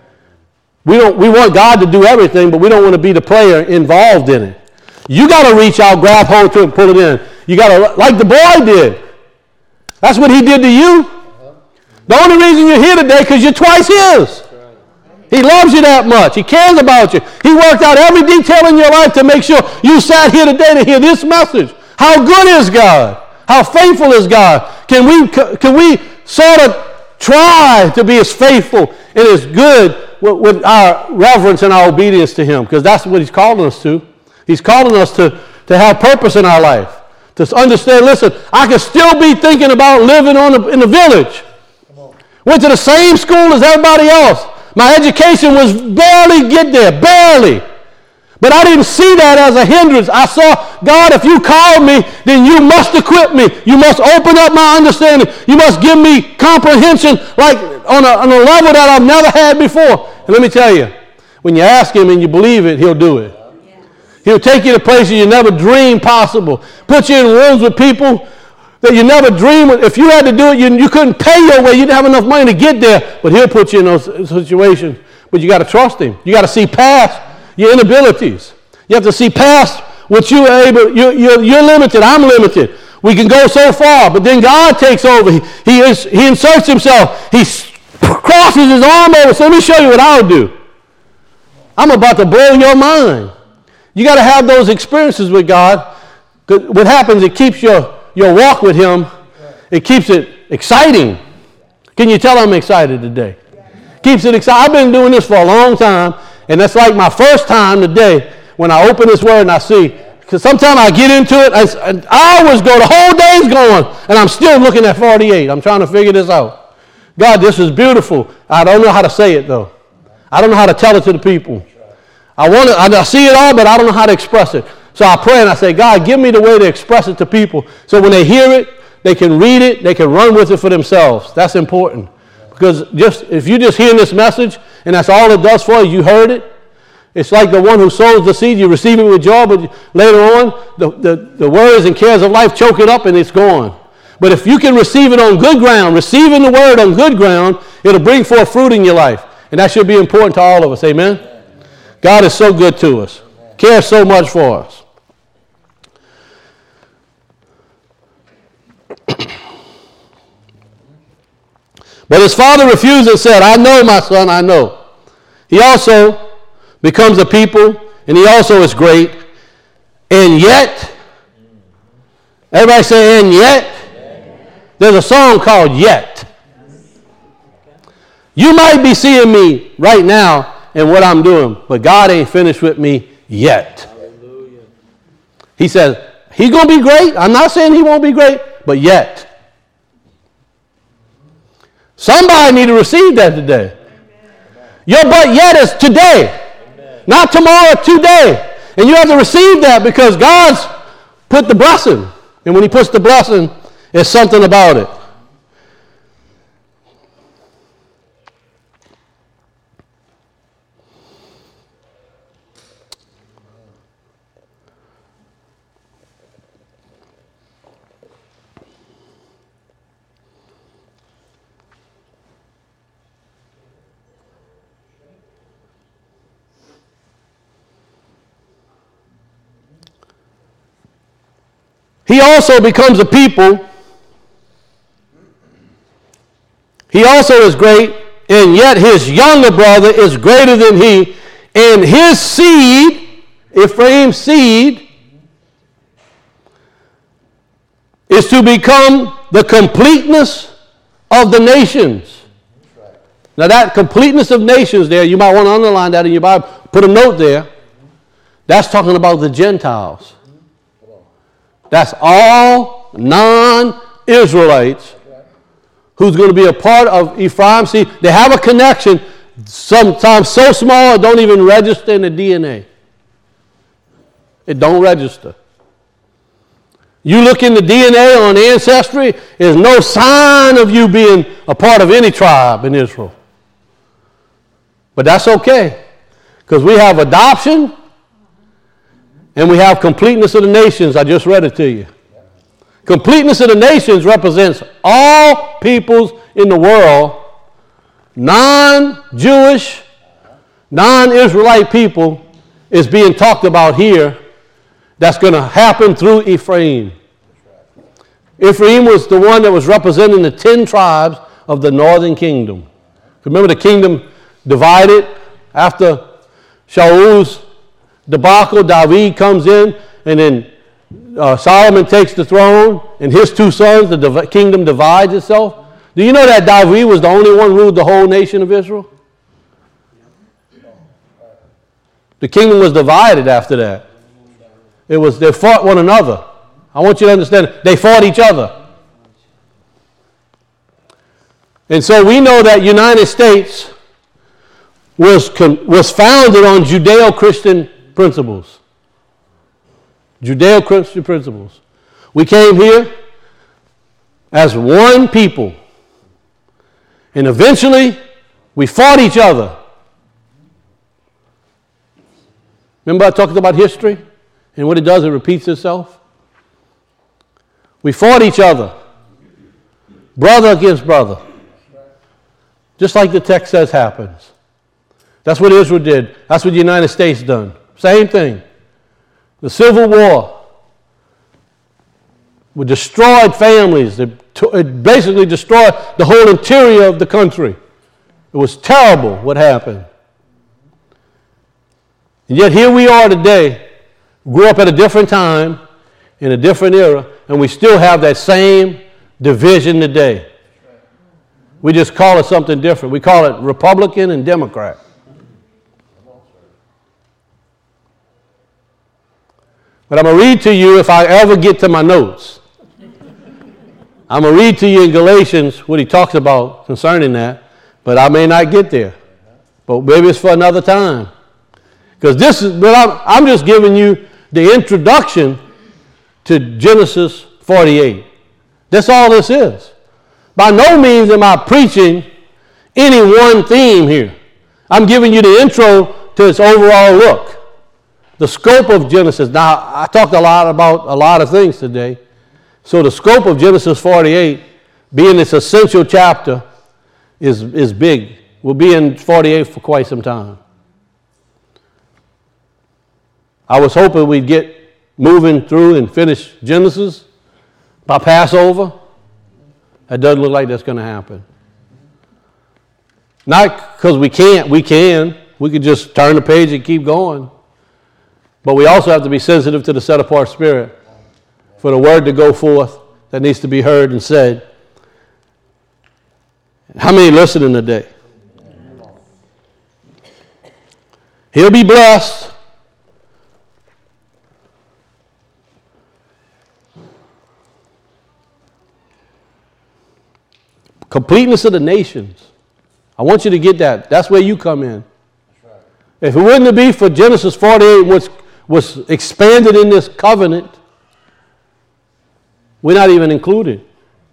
We don't. We want God to do everything, but we don't want to be the player involved in it. You got to reach out, grab hold to it, and pull it in. You got to, like the boy did. That's what he did to you. The only reason you're here today because you're twice his. He loves you that much. He cares about you. He worked out every detail in your life to make sure you sat here today to hear this message. How good is God? How faithful is God? Can we, can we sort of try to be as faithful and as good with, with our reverence and our obedience to him? Because that's what he's calling us to. He's calling us to, to have purpose in our life. To understand, listen, I can still be thinking about living on the, in the village. Went to the same school as everybody else. My education was barely get there, barely. But I didn't see that as a hindrance. I saw, God, if you called me, then you must equip me. You must open up my understanding. You must give me comprehension like on a, on a level that I've never had before. And let me tell you, when you ask him and you believe it, he'll do it. He'll take you to places you never dreamed possible. Put you in rooms with people that you never dreamed of. If you had to do it, you, you couldn't pay your way. You didn't have enough money to get there. But he'll put you in those situations. But you got to trust him. You got to see past your inabilities. You have to see past what you are able. You're, you're, you're limited. I'm limited. We can go so far. But then God takes over. He, he, is, he inserts himself. He crosses his arm over. So let me show you what I'll do. I'm about to blow your mind. You got to have those experiences with God. What happens, it keeps your, your walk with him, it keeps it exciting. Can you tell I'm excited today? Keeps it exciting. I've been doing this for a long time, and that's like my first time today when I open this word and I see. Because sometimes I get into it, I, hours go, the whole day's going, and I'm still looking at forty-eight. I'm trying to figure this out. God, this is beautiful. I don't know how to say it, though. I don't know how to tell it to the people. I want to, I see it all, but I don't know how to express it. So I pray and I say, God, give me the way to express it to people. So when they hear it, they can read it, they can run with it for themselves. That's important. Because just if you just hear this message and that's all it does for you, you heard it. It's like the one who sows the seed, you receive it with joy, but later on, the, the, the worries and cares of life choke it up and it's gone. But if you can receive it on good ground, receiving the word on good ground, it'll bring forth fruit in your life. And that should be important to all of us. Amen? God is so good to us. Cares so much for us. But his father refused and said, I know, my son, I know. He also becomes a people, and he also is great. And yet, everybody say, and yet, there's a song called Yet. You might be seeing me right now in what I'm doing, but God ain't finished with me yet. Hallelujah. He says, he's going to be great. I'm not saying he won't be great, but yet. Somebody need to receive that today. Amen. Your but yet is today. Amen. Not tomorrow, today. And you have to receive that because God's put the blessing. And when he puts the blessing, there's something about it. He also becomes a people he also is great, and yet his younger brother is greater than he, and his seed, Ephraim's seed, is to become the completeness of the nations. Now that completeness of nations there, you might want to underline that in your Bible, put a note there. That's talking about the Gentiles. That's all non-Israelites who's going to be a part of Ephraim. See, they have a connection, sometimes so small it don't even register in the D N A. It don't register. You look in the D N A on Ancestry, there's no sign of you being a part of any tribe in Israel. But that's okay, because we have adoption and we have completeness of the nations. I just read it to you. Completeness of the nations represents all peoples in the world, non-Jewish, non-Israelite people is being talked about here. That's going to happen through Ephraim. Ephraim was the one that was representing the ten tribes of the northern kingdom. Remember, the kingdom divided after Shaul's debacle. David comes in, and then uh, Solomon takes the throne, and his two sons, the div- kingdom divides itself. Do you know that David was the only one who ruled the whole nation of Israel? The kingdom was divided after that. It was, they fought one another. I want you to understand, they fought each other. And so we know that United States was, was founded on Judeo-Christian principles. Judeo-Christian principles. We came here as one people. And eventually, we fought each other. Remember I talked about history? And what it does, it repeats itself. We fought each other. Brother against brother. Just like the text says happens. That's what Israel did. That's what the United States done. Same thing. The Civil War. We destroyed families. It basically destroyed the whole interior of the country. It was terrible what happened. And yet here we are today. Grew up at a different time, in a different era, and we still have that same division today. We just call it something different. We call it Republican and Democrat. But I'm going to read to you, if I ever get to my notes, I'm going to read to you in Galatians what he talks about concerning that, but I may not get there. But maybe it's for another time. Because this is, but I'm, I'm just giving you the introduction to Genesis forty-eight. That's all this is. By no means am I preaching any one theme here. I'm giving you the intro to its overall look. The scope of Genesis. Now, I talked a lot about a lot of things today. So the scope of Genesis forty-eight, being its essential chapter, is, is big. We'll be in forty-eight for quite some time. I was hoping we'd get moving through and finish Genesis by Passover. That doesn't look like that's going to happen. Not because we can't. We can. We could just turn the page and keep going. But we also have to be sensitive to the set-apart spirit for the word to go forth that needs to be heard and said. How many listening today? He'll be blessed. Completeness of the nations. I want you to get that. That's where you come in. Right. If it wouldn't be for Genesis forty-eight, which was expanded in this covenant, we're not even included.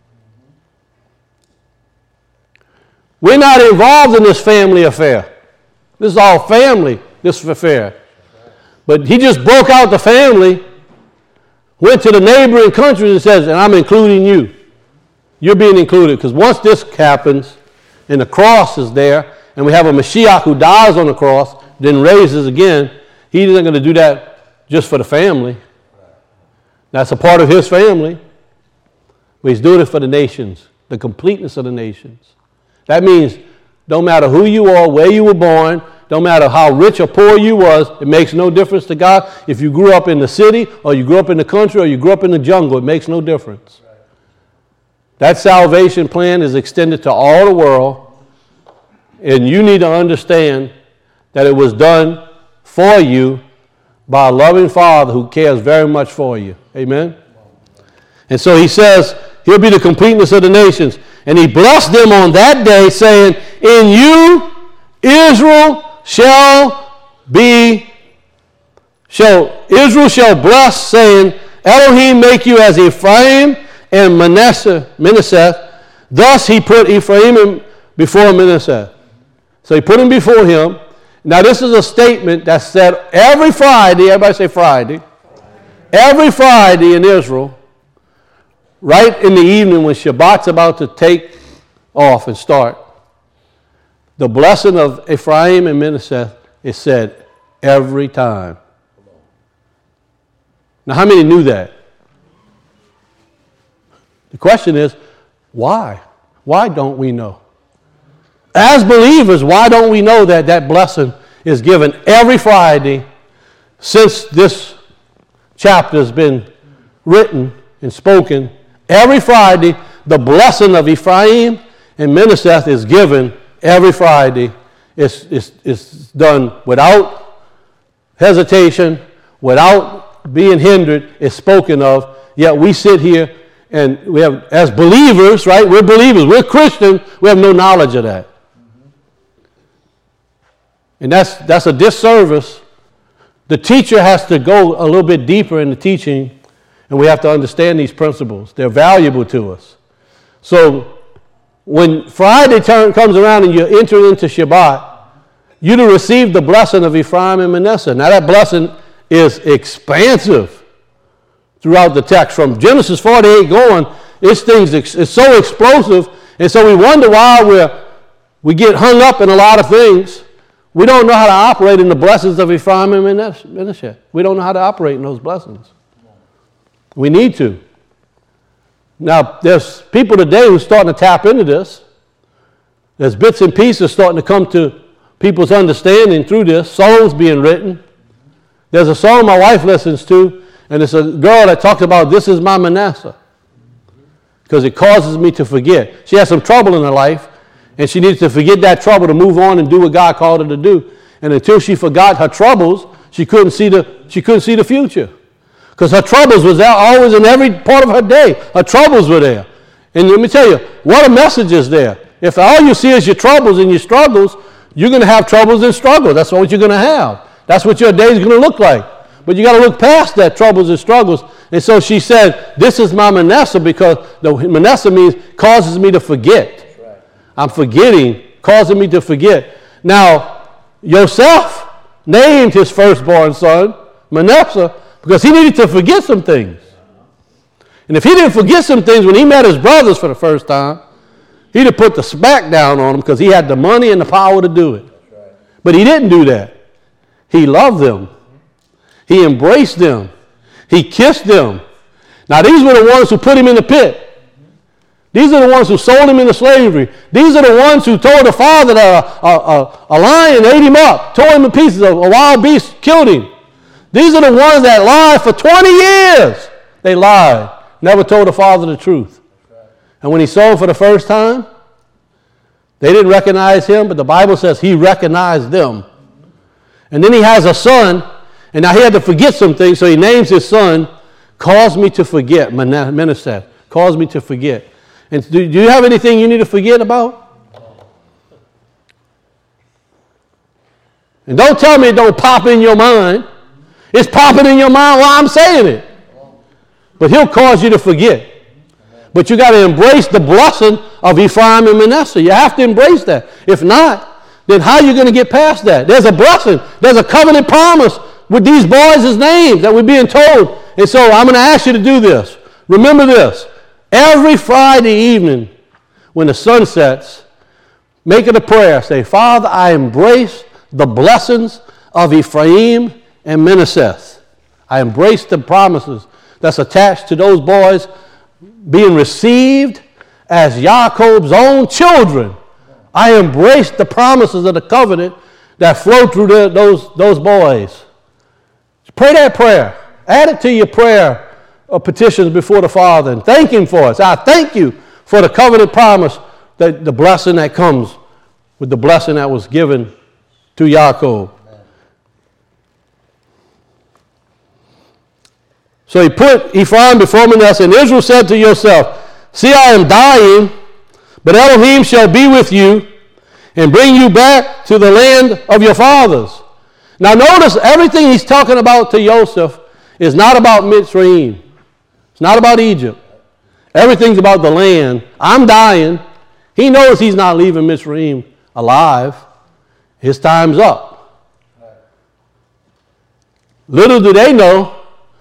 We're not involved in this family affair. This is all family, this affair. But he just broke out the family, went to the neighboring countries and says, and I'm including you. You're being included, because once this happens and the cross is there and we have a Mashiach who dies on the cross, then raises again, he isn't going to do that just for the family. That's a part of his family. But he's doing it for the nations, the completeness of the nations. That means no matter who you are, where you were born, no matter how rich or poor you was, it makes no difference to God. If you grew up in the city or you grew up in the country or you grew up in the jungle, it makes no difference. Right. That salvation plan is extended to all the world, and you need to understand that it was done for you by a loving Father who cares very much for you. Amen? And so he says, he'll be the completeness of the nations. And he blessed them on that day, saying, in you Israel shall be, shall, Israel shall bless, saying, Elohim make you as Ephraim and Manasseh, Manasseh. Thus he put Ephraim before Manasseh. So he put him before him. Now this is a statement that's said every Friday, everybody say Friday, every Friday in Israel, right in the evening when Shabbat's about to take off and start. The blessing of Ephraim and Manasseh is said every time. Now, how many knew that? The question is, why? Why don't we know? As believers, why don't we know that that blessing is given every Friday since this chapter has been written and spoken? Every Friday, the blessing of Ephraim and Manasseh is given every Friday. It's, it's, it's done without hesitation, without being hindered. It's spoken of. Yet we sit here and we have, as believers, right? We're believers. We're Christians. We have no knowledge of that. And that's, that's a disservice. The teacher has to go a little bit deeper in the teaching, and we have to understand these principles. They're valuable to us. So when Friday turn, comes around and you enter into Shabbat, you to receive the blessing of Ephraim and Manasseh. Now that blessing is expansive throughout the text. From Genesis forty-eight going, this thing is so explosive, and so we wonder why we're, we get hung up in a lot of things. We don't know how to operate in the blessings of Ephraim and Manasseh. We don't know how to operate in those blessings. We need to. Now, there's people today who are starting to tap into this. There's bits and pieces starting to come to people's understanding through this. Songs being written. There's a song my wife listens to, and it's a girl that talks about, this is my Manasseh, because it causes me to forget. She has some trouble in her life, and she needed to forget that trouble to move on and do what God called her to do. And until she forgot her troubles, she couldn't see the, she couldn't see the future. Because her troubles was there always in every part of her day. Her troubles were there. And let me tell you, what a message is there. If all you see is your troubles and your struggles, you're going to have troubles and struggles. That's what you're going to have. That's what your day is going to look like. But you got to look past that troubles and struggles. And so she said, this is my Manasseh, because the Manasseh means causes me to forget. Right. I'm forgetting, causing me to forget. Now, Joseph named his firstborn son Manasseh because he needed to forget some things. And if he didn't forget some things when he met his brothers for the first time, he'd have put the smack down on them because he had the money and the power to do it. Right. But he didn't do that. He loved them. He embraced them. He kissed them. Now, these were the ones who put him in the pit. These are the ones who sold him into slavery. These are the ones who told the father that a, a, a, a lion ate him up, tore him to pieces, a, a wild beast killed him. These are the ones that lied for twenty years. They lied. Never told the father the truth. And when he saw him for the first time, they didn't recognize him, but the Bible says he recognized them. And then he has a son, and now he had to forget some things, so he names his son, Cause Me to Forget, Manasseh, Cause Me to Forget. And do, do you have anything you need to forget about? And don't tell me it don't pop in your mind. It's popping in your mind while I'm saying it. But he'll cause you to forget. But you got to embrace the blessing of Ephraim and Manasseh. You have to embrace that. If not, then how are you going to get past that? There's a blessing. There's a covenant promise with these boys' names that we're being told. And so I'm going to ask you to do this. Remember this. Every Friday evening when the sun sets, make it a prayer. Say, Father, I embrace the blessings of Ephraim and Manasseh. I embrace the promises that's attached to those boys being received as Jacob's own children I embraced the promises of the covenant that flow through the, those, those boys. Pray that prayer. Add it to your prayer of petitions before the Father and thank Him for it. So I thank you for the covenant promise, that the blessing that comes with the blessing that was given to Yaakov. So he put Ephraim before Manasseh, and Israel said to yourself, see, I am dying, but Elohim shall be with you and bring you back to the land of your fathers. Now notice, everything he's talking about to Joseph is not about Mitzrayim. It's not about Egypt. Everything's about the land. I'm dying. He knows he's not leaving Mitzrayim alive. His time's up. Little do they know,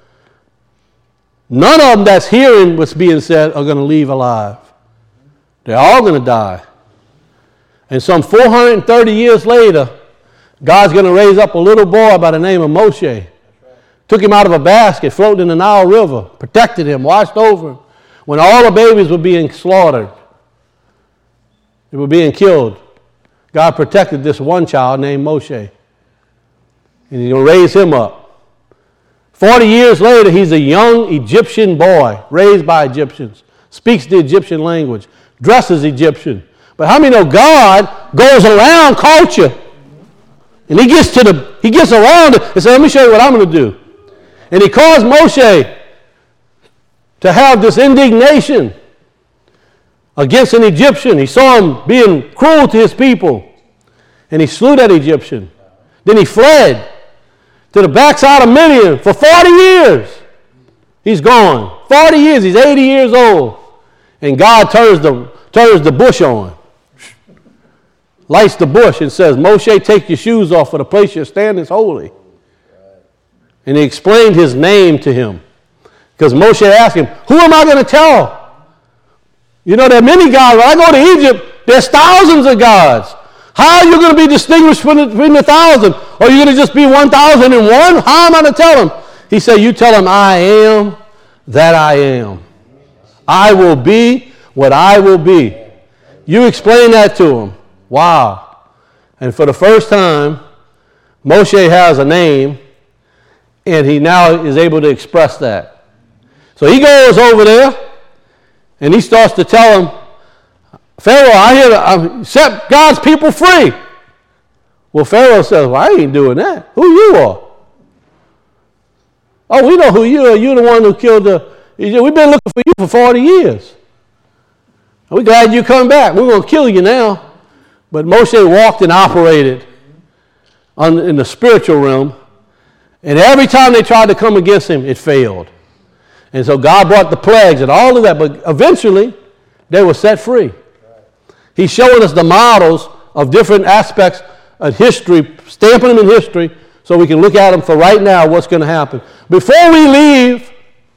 none of them that's hearing what's being said are going to leave alive. They're all going to die. And some four hundred thirty years later, God's going to raise up a little boy by the name of Moshe. Took him out of a basket, floating in the Nile River, protected him, watched over him. When all the babies were being slaughtered, they were being killed, God protected this one child named Moshe. And He's going to raise him up. Forty years later, he's a young Egyptian boy, raised by Egyptians, speaks the Egyptian language, dresses Egyptian. But how many know God goes around culture? And he gets to the, he gets around it and says, let me show you what I'm going to do. And he caused Moshe to have this indignation against an Egyptian. He saw him being cruel to his people. And he slew that Egyptian. Then he fled to the backside of Midian for forty years. He's gone. forty years. He's eighty years old. And God turns the, turns the bush on. Lights the bush and says, Moshe, take your shoes off, for the place you're standing is holy. And he explained his name to him. Because Moshe asked him, who am I going to tell? You know, there are many gods. When I go to Egypt, there's thousands of gods. How are you going to be distinguished between the thousand? Or are you going to just be one thousand and one? How am I going to tell him? He said, you tell him, I am that I am. I will be what I will be. You explain that to him. Wow. And for the first time, Moshe has a name, and he now is able to express that. So he goes over there, and he starts to tell him, Pharaoh, I hear to set God's people free. Well, Pharaoh says, well, I ain't doing that. Who you are? Oh, we know who you are. You're the one who killed the, we've been looking for you for forty years. We're glad you come back. We're going to kill you now. But Moshe walked and operated on, in the spiritual realm. And every time they tried to come against him, it failed. And so God brought the plagues and all of that. But eventually, they were set free. He's showing us the models of different aspects of history, stamping them in history, so we can look at them for right now, what's going to happen. Before we leave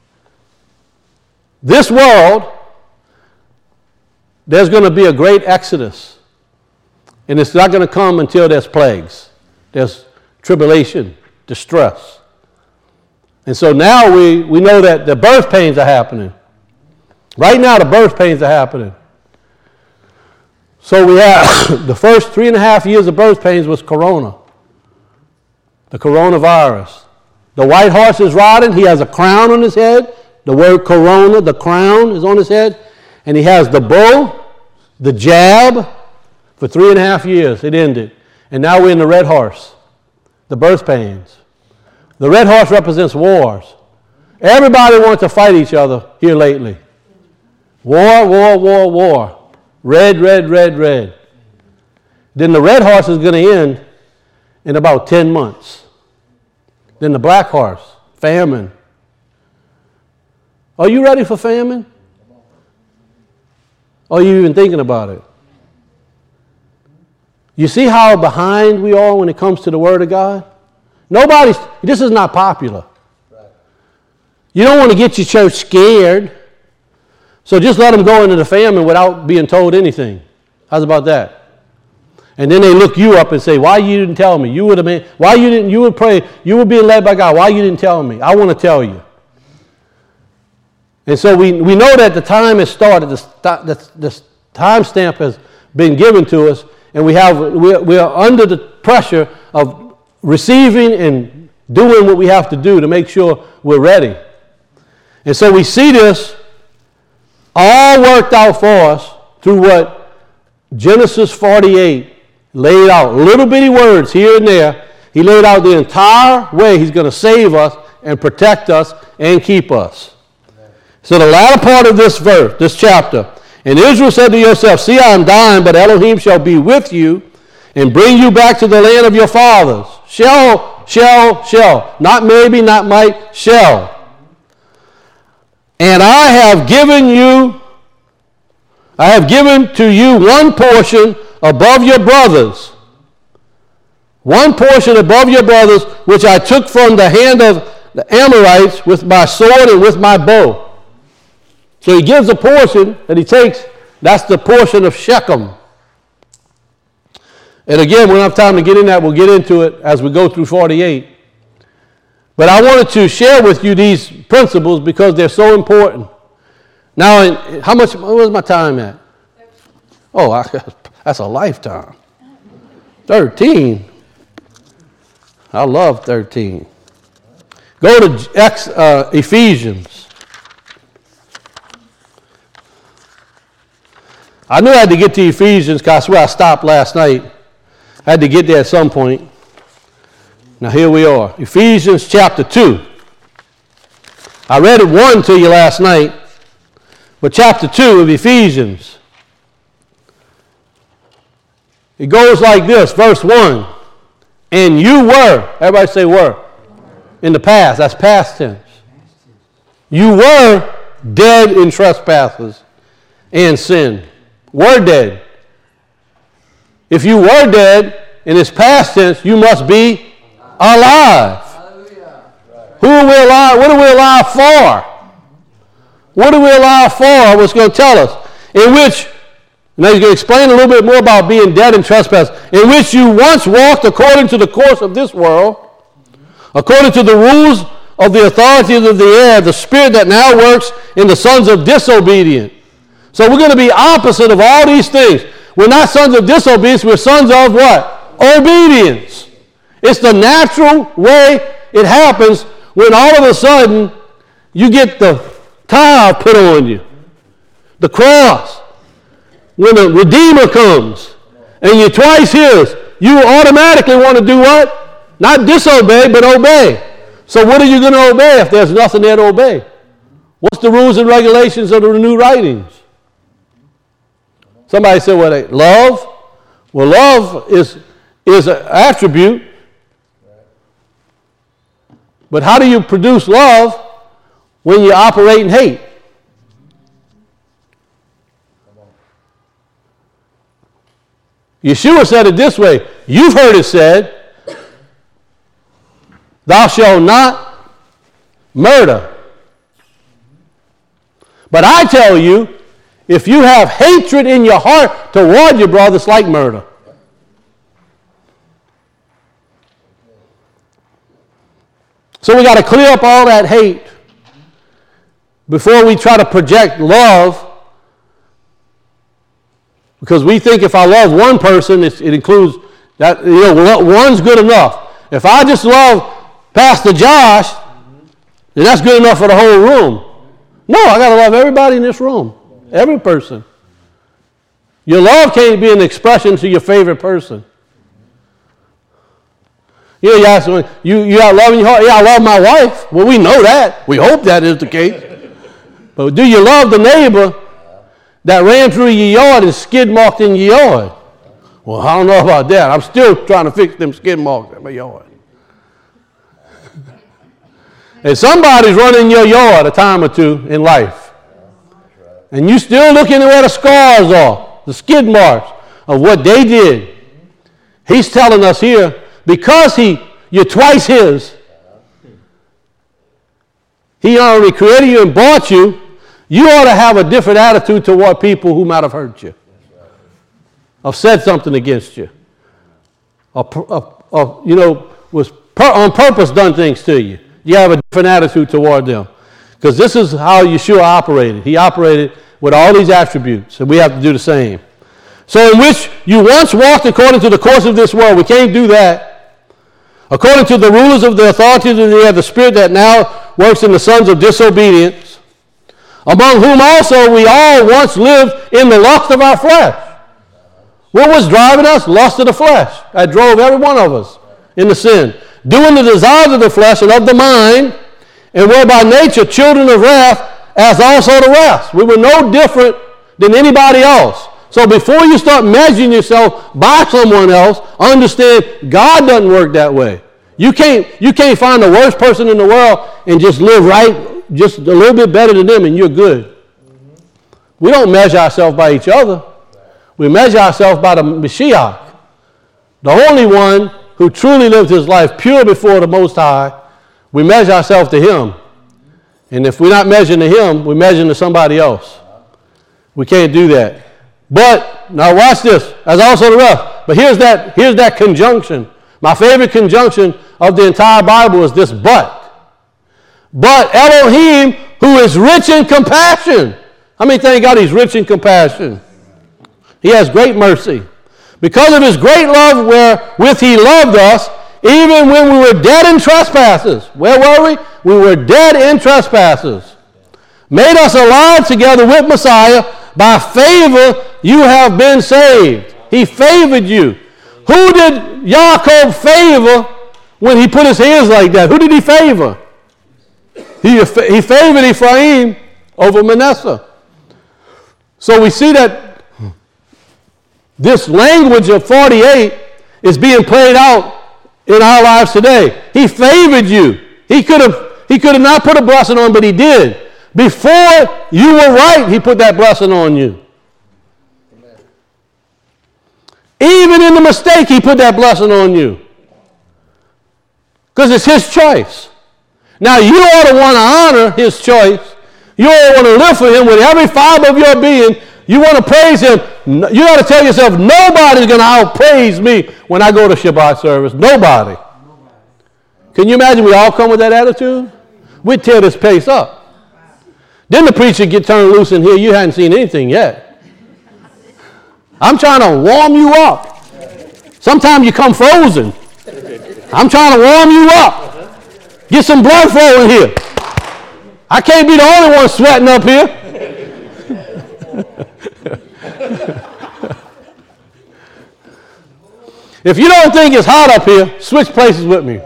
this world, there's going to be a great exodus. And it's not going to come until there's plagues. There's tribulation, distress. And so now we, we know that the birth pains are happening. Right now the birth pains are happening. So we have the first three and a half years of birth pains was corona. The coronavirus. The white horse is riding. He has a crown on his head. The word corona, the crown, is on his head. And he has the bull, the jab. For three and a half years, it ended. And now we're in the red horse, the birth pains. The red horse represents wars. Everybody wants to fight each other here lately. War, war, war, war. Red, red, red, red. Then the red horse is going to end in about ten months. Then the black horse, famine. Are you ready for famine? Are you even thinking about it? You see how behind we are when it comes to the Word of God? Nobody's, this is not popular. You don't want to get your church scared. So just let them go into the famine without being told anything. How's about that? And then they look you up and say, why you didn't tell me? You would have been, why you didn't, you would pray, you were being led by God. Why you didn't tell me? I want to tell you. And so we, we know that the time has started. The, the, the time stamp has been given to us, and we have we we are under the pressure of receiving and doing what we have to do to make sure we're ready. And so we see this all worked out for us through what Genesis forty-eight laid out. Little bitty words here and there. He laid out the entire way he's going to save us and protect us and keep us. Amen. So the latter part of this verse, this chapter, and Israel said to yourself, see, I am dying, but Elohim shall be with you and bring you back to the land of your fathers. Shall, shall, shall. Not maybe, not might, shall. And I have given you, I have given to you one portion above your brothers. One portion above your brothers, which I took from the hand of the Amorites with my sword and with my bow. So he gives a portion that he takes. That's the portion of Shechem. And again, we don't have time to get in that. We'll get into it as we go through forty-eight. But I wanted to share with you these principles because they're so important. Now, in, how much, where's my time at? Oh, I, that's a lifetime. thirteen. I love thirteen. Go to X, uh, Ephesians. I knew I had to get to Ephesians because I swear I stopped last night. I had to get there at some point. Now here we are. Ephesians chapter two. I read it one to you last night, but chapter two of Ephesians. It goes like this, verse one. And you were, everybody say were. In the past, that's past tense. You were dead in trespasses and sin. Were dead. If you were dead, in its past tense, you must be alive. Who are we alive? What are we alive for? What are we alive for? I was going to tell us. In which, now he's going to explain a little bit more about being dead in trespasses. In which you once walked according to the course of this world, according to the rules of the authorities of the air, the spirit that now works in the sons of disobedience. So we're going to be opposite of all these things. We're not sons of disobedience, we're sons of what? Obedience. It's the natural way it happens when all of a sudden you get the tile put on you. The cross. When the Redeemer comes and you're twice his, you automatically want to do what? Not disobey, but obey. So what are you going to obey if there's nothing there to obey? What's the rules and regulations of the new writings? Somebody said, well, love? Well, love is, is an attribute. But how do you produce love when you operate in hate? Yeshua said it this way. You've heard it said, thou shalt not murder. But I tell you, if you have hatred in your heart toward your brother, it's like murder. So we got to clear up all that hate before we try to project love, because we think if I love one person, it, it includes that, you know, one's good enough. If I just love Pastor Josh, then that's good enough for the whole room. No, I got to love everybody in this room. Every person. Your love can't be an expression to your favorite person. You know, you ask me, you, you got love in your heart? Yeah, I love my wife. Well, we know that. We hope that is the case. But do you love the neighbor that ran through your yard and skid marked in your yard? Well, I don't know about that. I'm still trying to fix them skid marks in my yard. And somebody's running your yard a time or two in life. And you still looking at where the scars are, the skid marks of what they did. He's telling us here, because he, you're twice his, he already created you and bought you, you ought to have a different attitude toward people who might have hurt you, or said something against you, or, or, or you know, was per, on purpose done things to you. You have a different attitude toward them. Because this is how Yeshua operated. He operated with all these attributes, and we have to do the same. So in which you once walked according to the course of this world. We can't do that. According to the rulers of the authorities of the air, the spirit that now works in the sons of disobedience, among whom also we all once lived in the lust of our flesh. What was driving us? Lust of the flesh. That drove every one of us into sin. Doing the desires of the flesh and of the mind, and were by nature children of wrath, as also the rest. We were no different than anybody else. So before you start measuring yourself by someone else, understand God doesn't work that way. You can't, you can't find the worst person in the world and just live right, just a little bit better than them, and you're good. Mm-hmm. We don't measure ourselves by each other. We measure ourselves by the Mashiach, the only one who truly lived his life pure before the Most High. We measure ourselves to him. And if we're not measuring to him, we're measuring to somebody else. We can't do that. But, now watch this, as also the rest. But here's that, here's that conjunction. My favorite conjunction of the entire Bible is this but. But Elohim, who is rich in compassion. How many thank God he's rich in compassion? He has great mercy. Because of his great love wherewith he loved us, even when we were dead in trespasses. Where were we? We were dead in trespasses. Made us alive together with Messiah. By favor you have been saved. He favored you. Who did Yaakov favor when he put his hands like that? Who did he favor? He, he favored Ephraim over Manasseh. So we see that this language of forty-eight is being played out in our lives today. He favored you. He could have he could have not put a blessing on, but he did. Before you were right, he put that blessing on you. Amen. Even in the mistake, he put that blessing on you. Because it's his choice. Now, you ought to want to honor his choice. You ought to want to live for him with every fiber of your being. You want to praise him. You got to tell yourself, nobody's going to outpraise me when I go to Shabbat service. Nobody. Can you imagine we all come with that attitude? We'd tear this place up. Then the preacher get turned loose in here. You hadn't seen anything yet. I'm trying to warm you up. Sometimes you come frozen. I'm trying to warm you up. Get some blood flow in here. I can't be the only one sweating up here. If you don't think it's hot up here, switch places with me.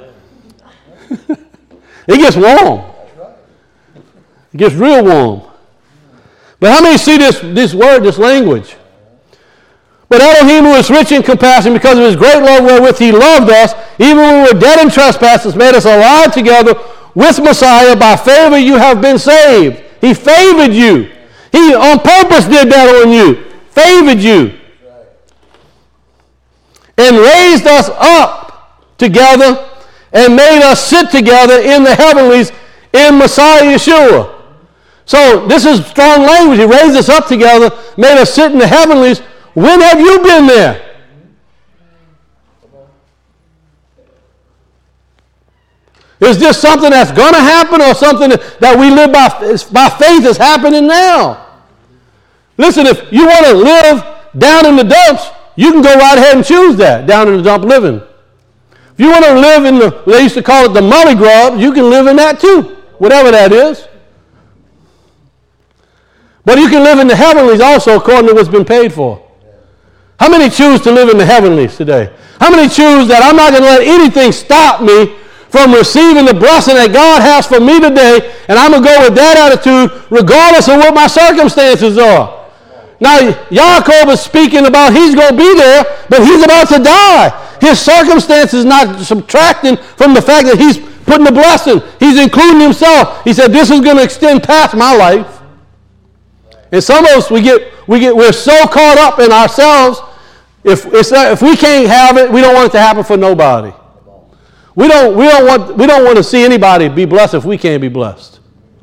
It gets warm. It gets real warm. But how many see this, this word, this language? But Elohim, who is rich in compassion, because of his great love wherewith he loved us, even when we were dead in trespasses, made us alive together with Messiah. By favor you have been saved. He favored you. He on purpose did that on you. Favored you. And raised us up together and made us sit together in the heavenlies in Messiah Yeshua. So this is strong language. He raised us up together, made us sit in the heavenlies. When have you been there? Is this something that's going to happen or something that we live by, by faith is happening now? Listen, if you want to live down in the dumps, you can go right ahead and choose that, down in the dump living. If you want to live in the, they used to call it the mully grub, you can live in that too, whatever that is. But you can live in the heavenlies also according to what's been paid for. How many choose to live in the heavenlies today? How many choose that I'm not going to let anything stop me from receiving the blessing that God has for me today, and I'm going to go with that attitude regardless of what my circumstances are? Now, Yaakov is speaking about he's going to be there, but he's about to die. His circumstances not subtracting from the fact that he's putting the blessing. He's including himself. He said, this is going to extend past my life. And some of us, we get, we get, we're so caught up in ourselves. If, it's not, if we can't have it, we don't want it to happen for nobody. We don't, we don't want, we don't want to see anybody be blessed if we can't be blessed.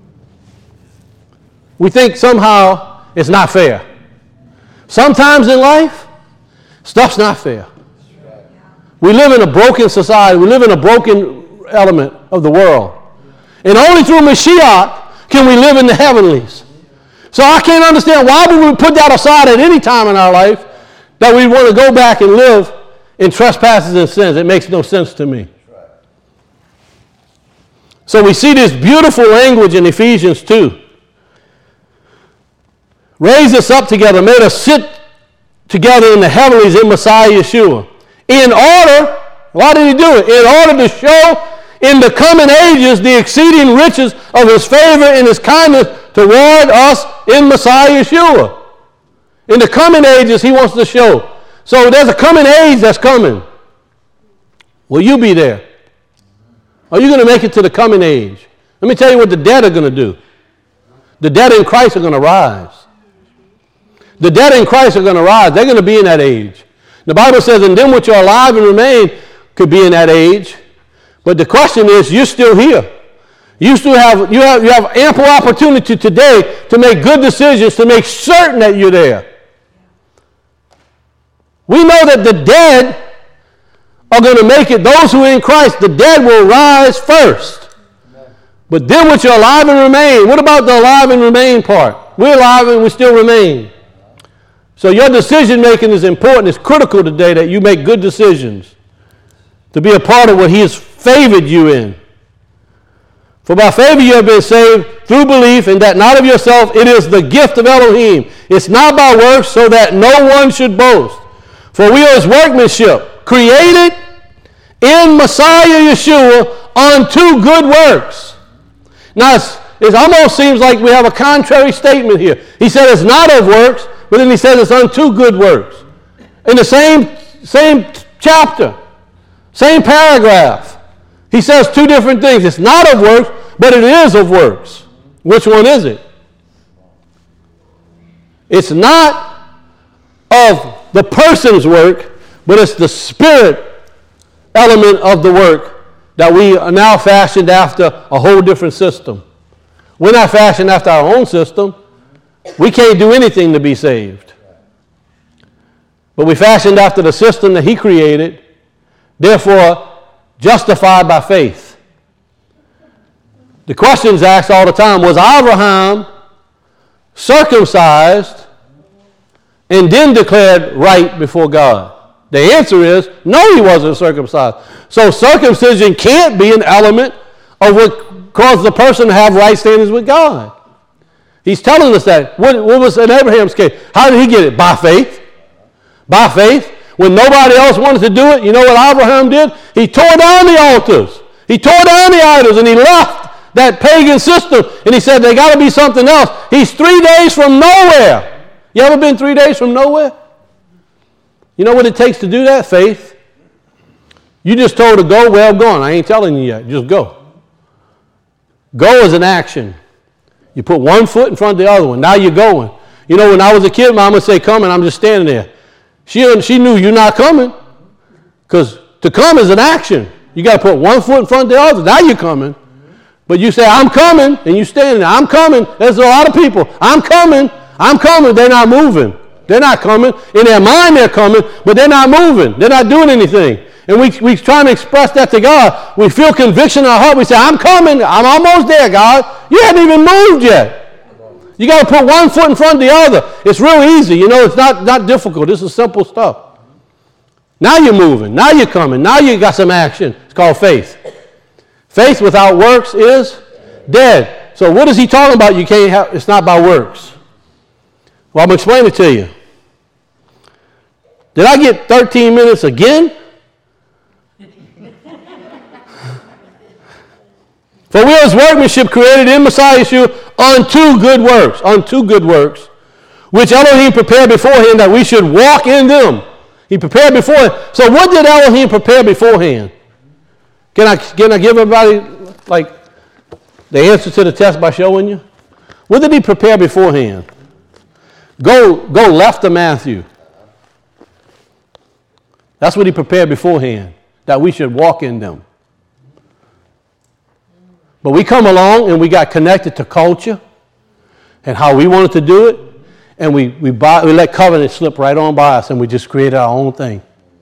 We think somehow it's not fair. Sometimes in life, stuff's not fair. We live in a broken society. We live in a broken element of the world. And only through Mashiach can we live in the heavenlies. So I can't understand why would we put that aside at any time in our life that we want to go back and live in trespasses and sins. It makes no sense to me. So we see this beautiful language in Ephesians two. Raised us up together, made us sit together in the heavenlies in Messiah Yeshua. In order, why did he do it? In order to show in the coming ages the exceeding riches of his favor and his kindness toward us in Messiah Yeshua. In the coming ages, he wants to show. So there's a coming age that's coming. Will you be there? Are you going to make it to the coming age? Let me tell you what the dead are going to do. The dead in Christ are going to rise. The dead in Christ are going to rise. They're going to be in that age. The Bible says, and them which are alive and remain could be in that age. But the question is, you're still here. You still have, you have, you have ample opportunity today to make good decisions, to make certain that you're there. We know that the dead are going to make it. Those who are in Christ, the dead will rise first. But them which are alive and remain, what about the alive and remain part? We're alive and we still remain. So your decision making is important. It's critical today that you make good decisions to be a part of what he has favored you in. For by favor you have been saved through belief, and that not of yourself, it is the gift of Elohim. It's not by works, so that no one should boast. For we are his workmanship, created in Messiah Yeshua unto good works. Now, it's, it almost seems like we have a contrary statement here. He said it's not of works, but then he says it's unto good works. In the same, same chapter, same paragraph, he says two different things. It's not of works, but it is of works. Which one is it? It's not of the person's work, but it's the spirit element of the work that we are now fashioned after a whole different system. We're not fashioned after our own system. We can't do anything to be saved. But we fashioned after the system that he created, therefore justified by faith. The question is asked all the time, was Abraham circumcised and then declared right before God? The answer is, no, he wasn't circumcised. So circumcision can't be an element of what caused the person to have right standings with God. He's telling us that. What, what was in Abraham's case? How did he get it? By faith. By faith. When nobody else wanted to do it, you know what Abraham did? He tore down the altars. He tore down the idols and he left that pagan system. And he said, there got to be something else. He's three days from nowhere. You ever been three days from nowhere? You know what it takes to do that? Faith. You just told to go, well gone. I ain't telling you yet. Just go. Go is an action. You put one foot in front of the other one. Now you're going. You know, when I was a kid, Mama would say, come, and I'm just standing there. She, she knew you're not coming. Because to come is an action. You got to put one foot in front of the other. Now you're coming. But you say, I'm coming, and you standing there. I'm coming. There's a lot of people. I'm coming. I'm coming. They're not moving. They're not coming. In their mind, they're coming, but they're not moving. They're not doing anything. And we, we trying to express that to God. We feel conviction in our heart. We say, I'm coming. I'm almost there, God. You haven't even moved yet. You got to put one foot in front of the other. It's real easy. You know, it's not, not difficult. This is simple stuff. Now you're moving. Now you're coming. Now you got some action. It's called faith. Faith without works is dead. So what is he talking about? You can't have, it's not by works. Well, I'm going to explain it to you. Did I get thirteen minutes again? For we are his workmanship created in Messiah Yeshua unto good works, unto good works, which Elohim prepared beforehand that we should walk in them. He prepared beforehand. So what did Elohim prepare beforehand? Can I, can I give everybody like the answer to the test by showing you? What did he prepare beforehand? Go, go left of Matthew. That's what he prepared beforehand, that we should walk in them. But we come along and we got connected to culture and how we wanted to do it, and we, we, buy, we let covenant slip right on by us, and we just created our own thing.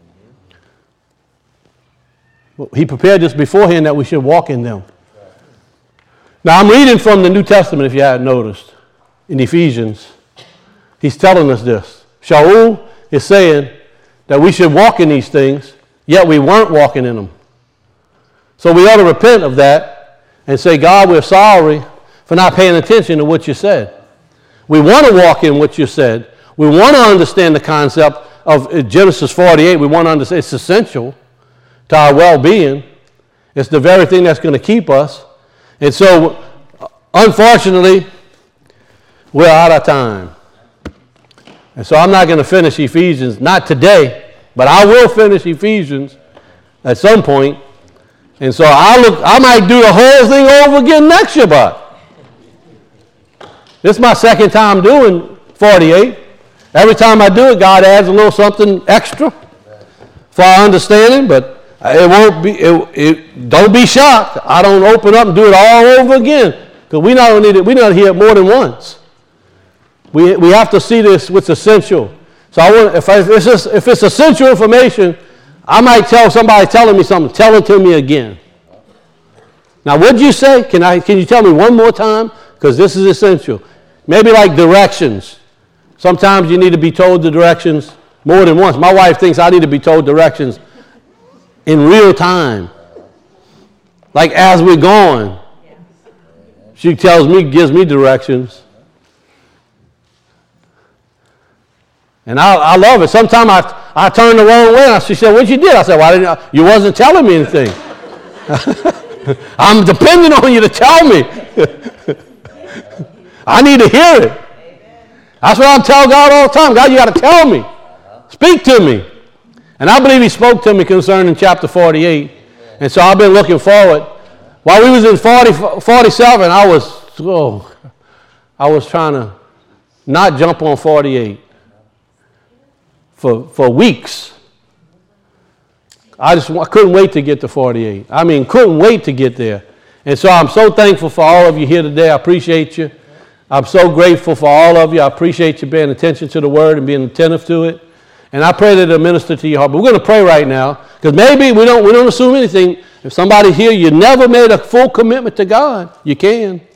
He prepared this beforehand that we should walk in them. Now I'm reading from the New Testament, if you hadn't noticed, in Ephesians. He's telling us this. Shaul is saying that we should walk in these things, yet we weren't walking in them. So we ought to repent of that and say, God, we're sorry for not paying attention to what you said. We want to walk in what you said. We want to understand the concept of Genesis forty-eight. We want to understand it's essential to our well-being. It's the very thing that's going to keep us. And so, unfortunately, we're out of time. And so I'm not going to finish Ephesians, not today, but I will finish Ephesians at some point. And so I look, I might do the whole thing over again next Shabbat. This is my second time doing forty-eight. Every time I do it, God adds a little something extra for our understanding, but it won't be, it, it, don't be shocked. I don't open up and do it all over again, because we not need it, we not hear it more than once. We, we have to see this, what's essential. So I want, if, I, if, it's just, if it's essential information, I might tell somebody telling me something, tell it to me again. Now, what did you say? Can I? Can you tell me one more time? Because this is essential. Maybe like directions. Sometimes you need to be told the directions more than once. My wife thinks I need to be told directions in real time. Like as we're going. She tells me, gives me directions. And I, I love it. Sometimes I, I turn the wrong way. She said, what you did? I said, well, I didn't, you wasn't telling me anything. I'm depending on you to tell me. I need to hear it. That's what I tell God all the time. God, you got to tell me. Speak to me. And I believe he spoke to me concerning chapter forty-eight. And so I've been looking forward. While we was in forty, forty-seven, I was, oh, I was trying to not jump on forty-eight for, for weeks. I just I couldn't wait to get to forty-eight. I mean, couldn't wait to get there. And so I'm so thankful for all of you here today. I appreciate you. I'm so grateful for all of you. I appreciate you paying attention to the word and being attentive to it. And I pray that it'll minister to your heart. But we're going to pray right now, because maybe we don't we don't assume anything. If somebody here, you never made a full commitment to God, you can.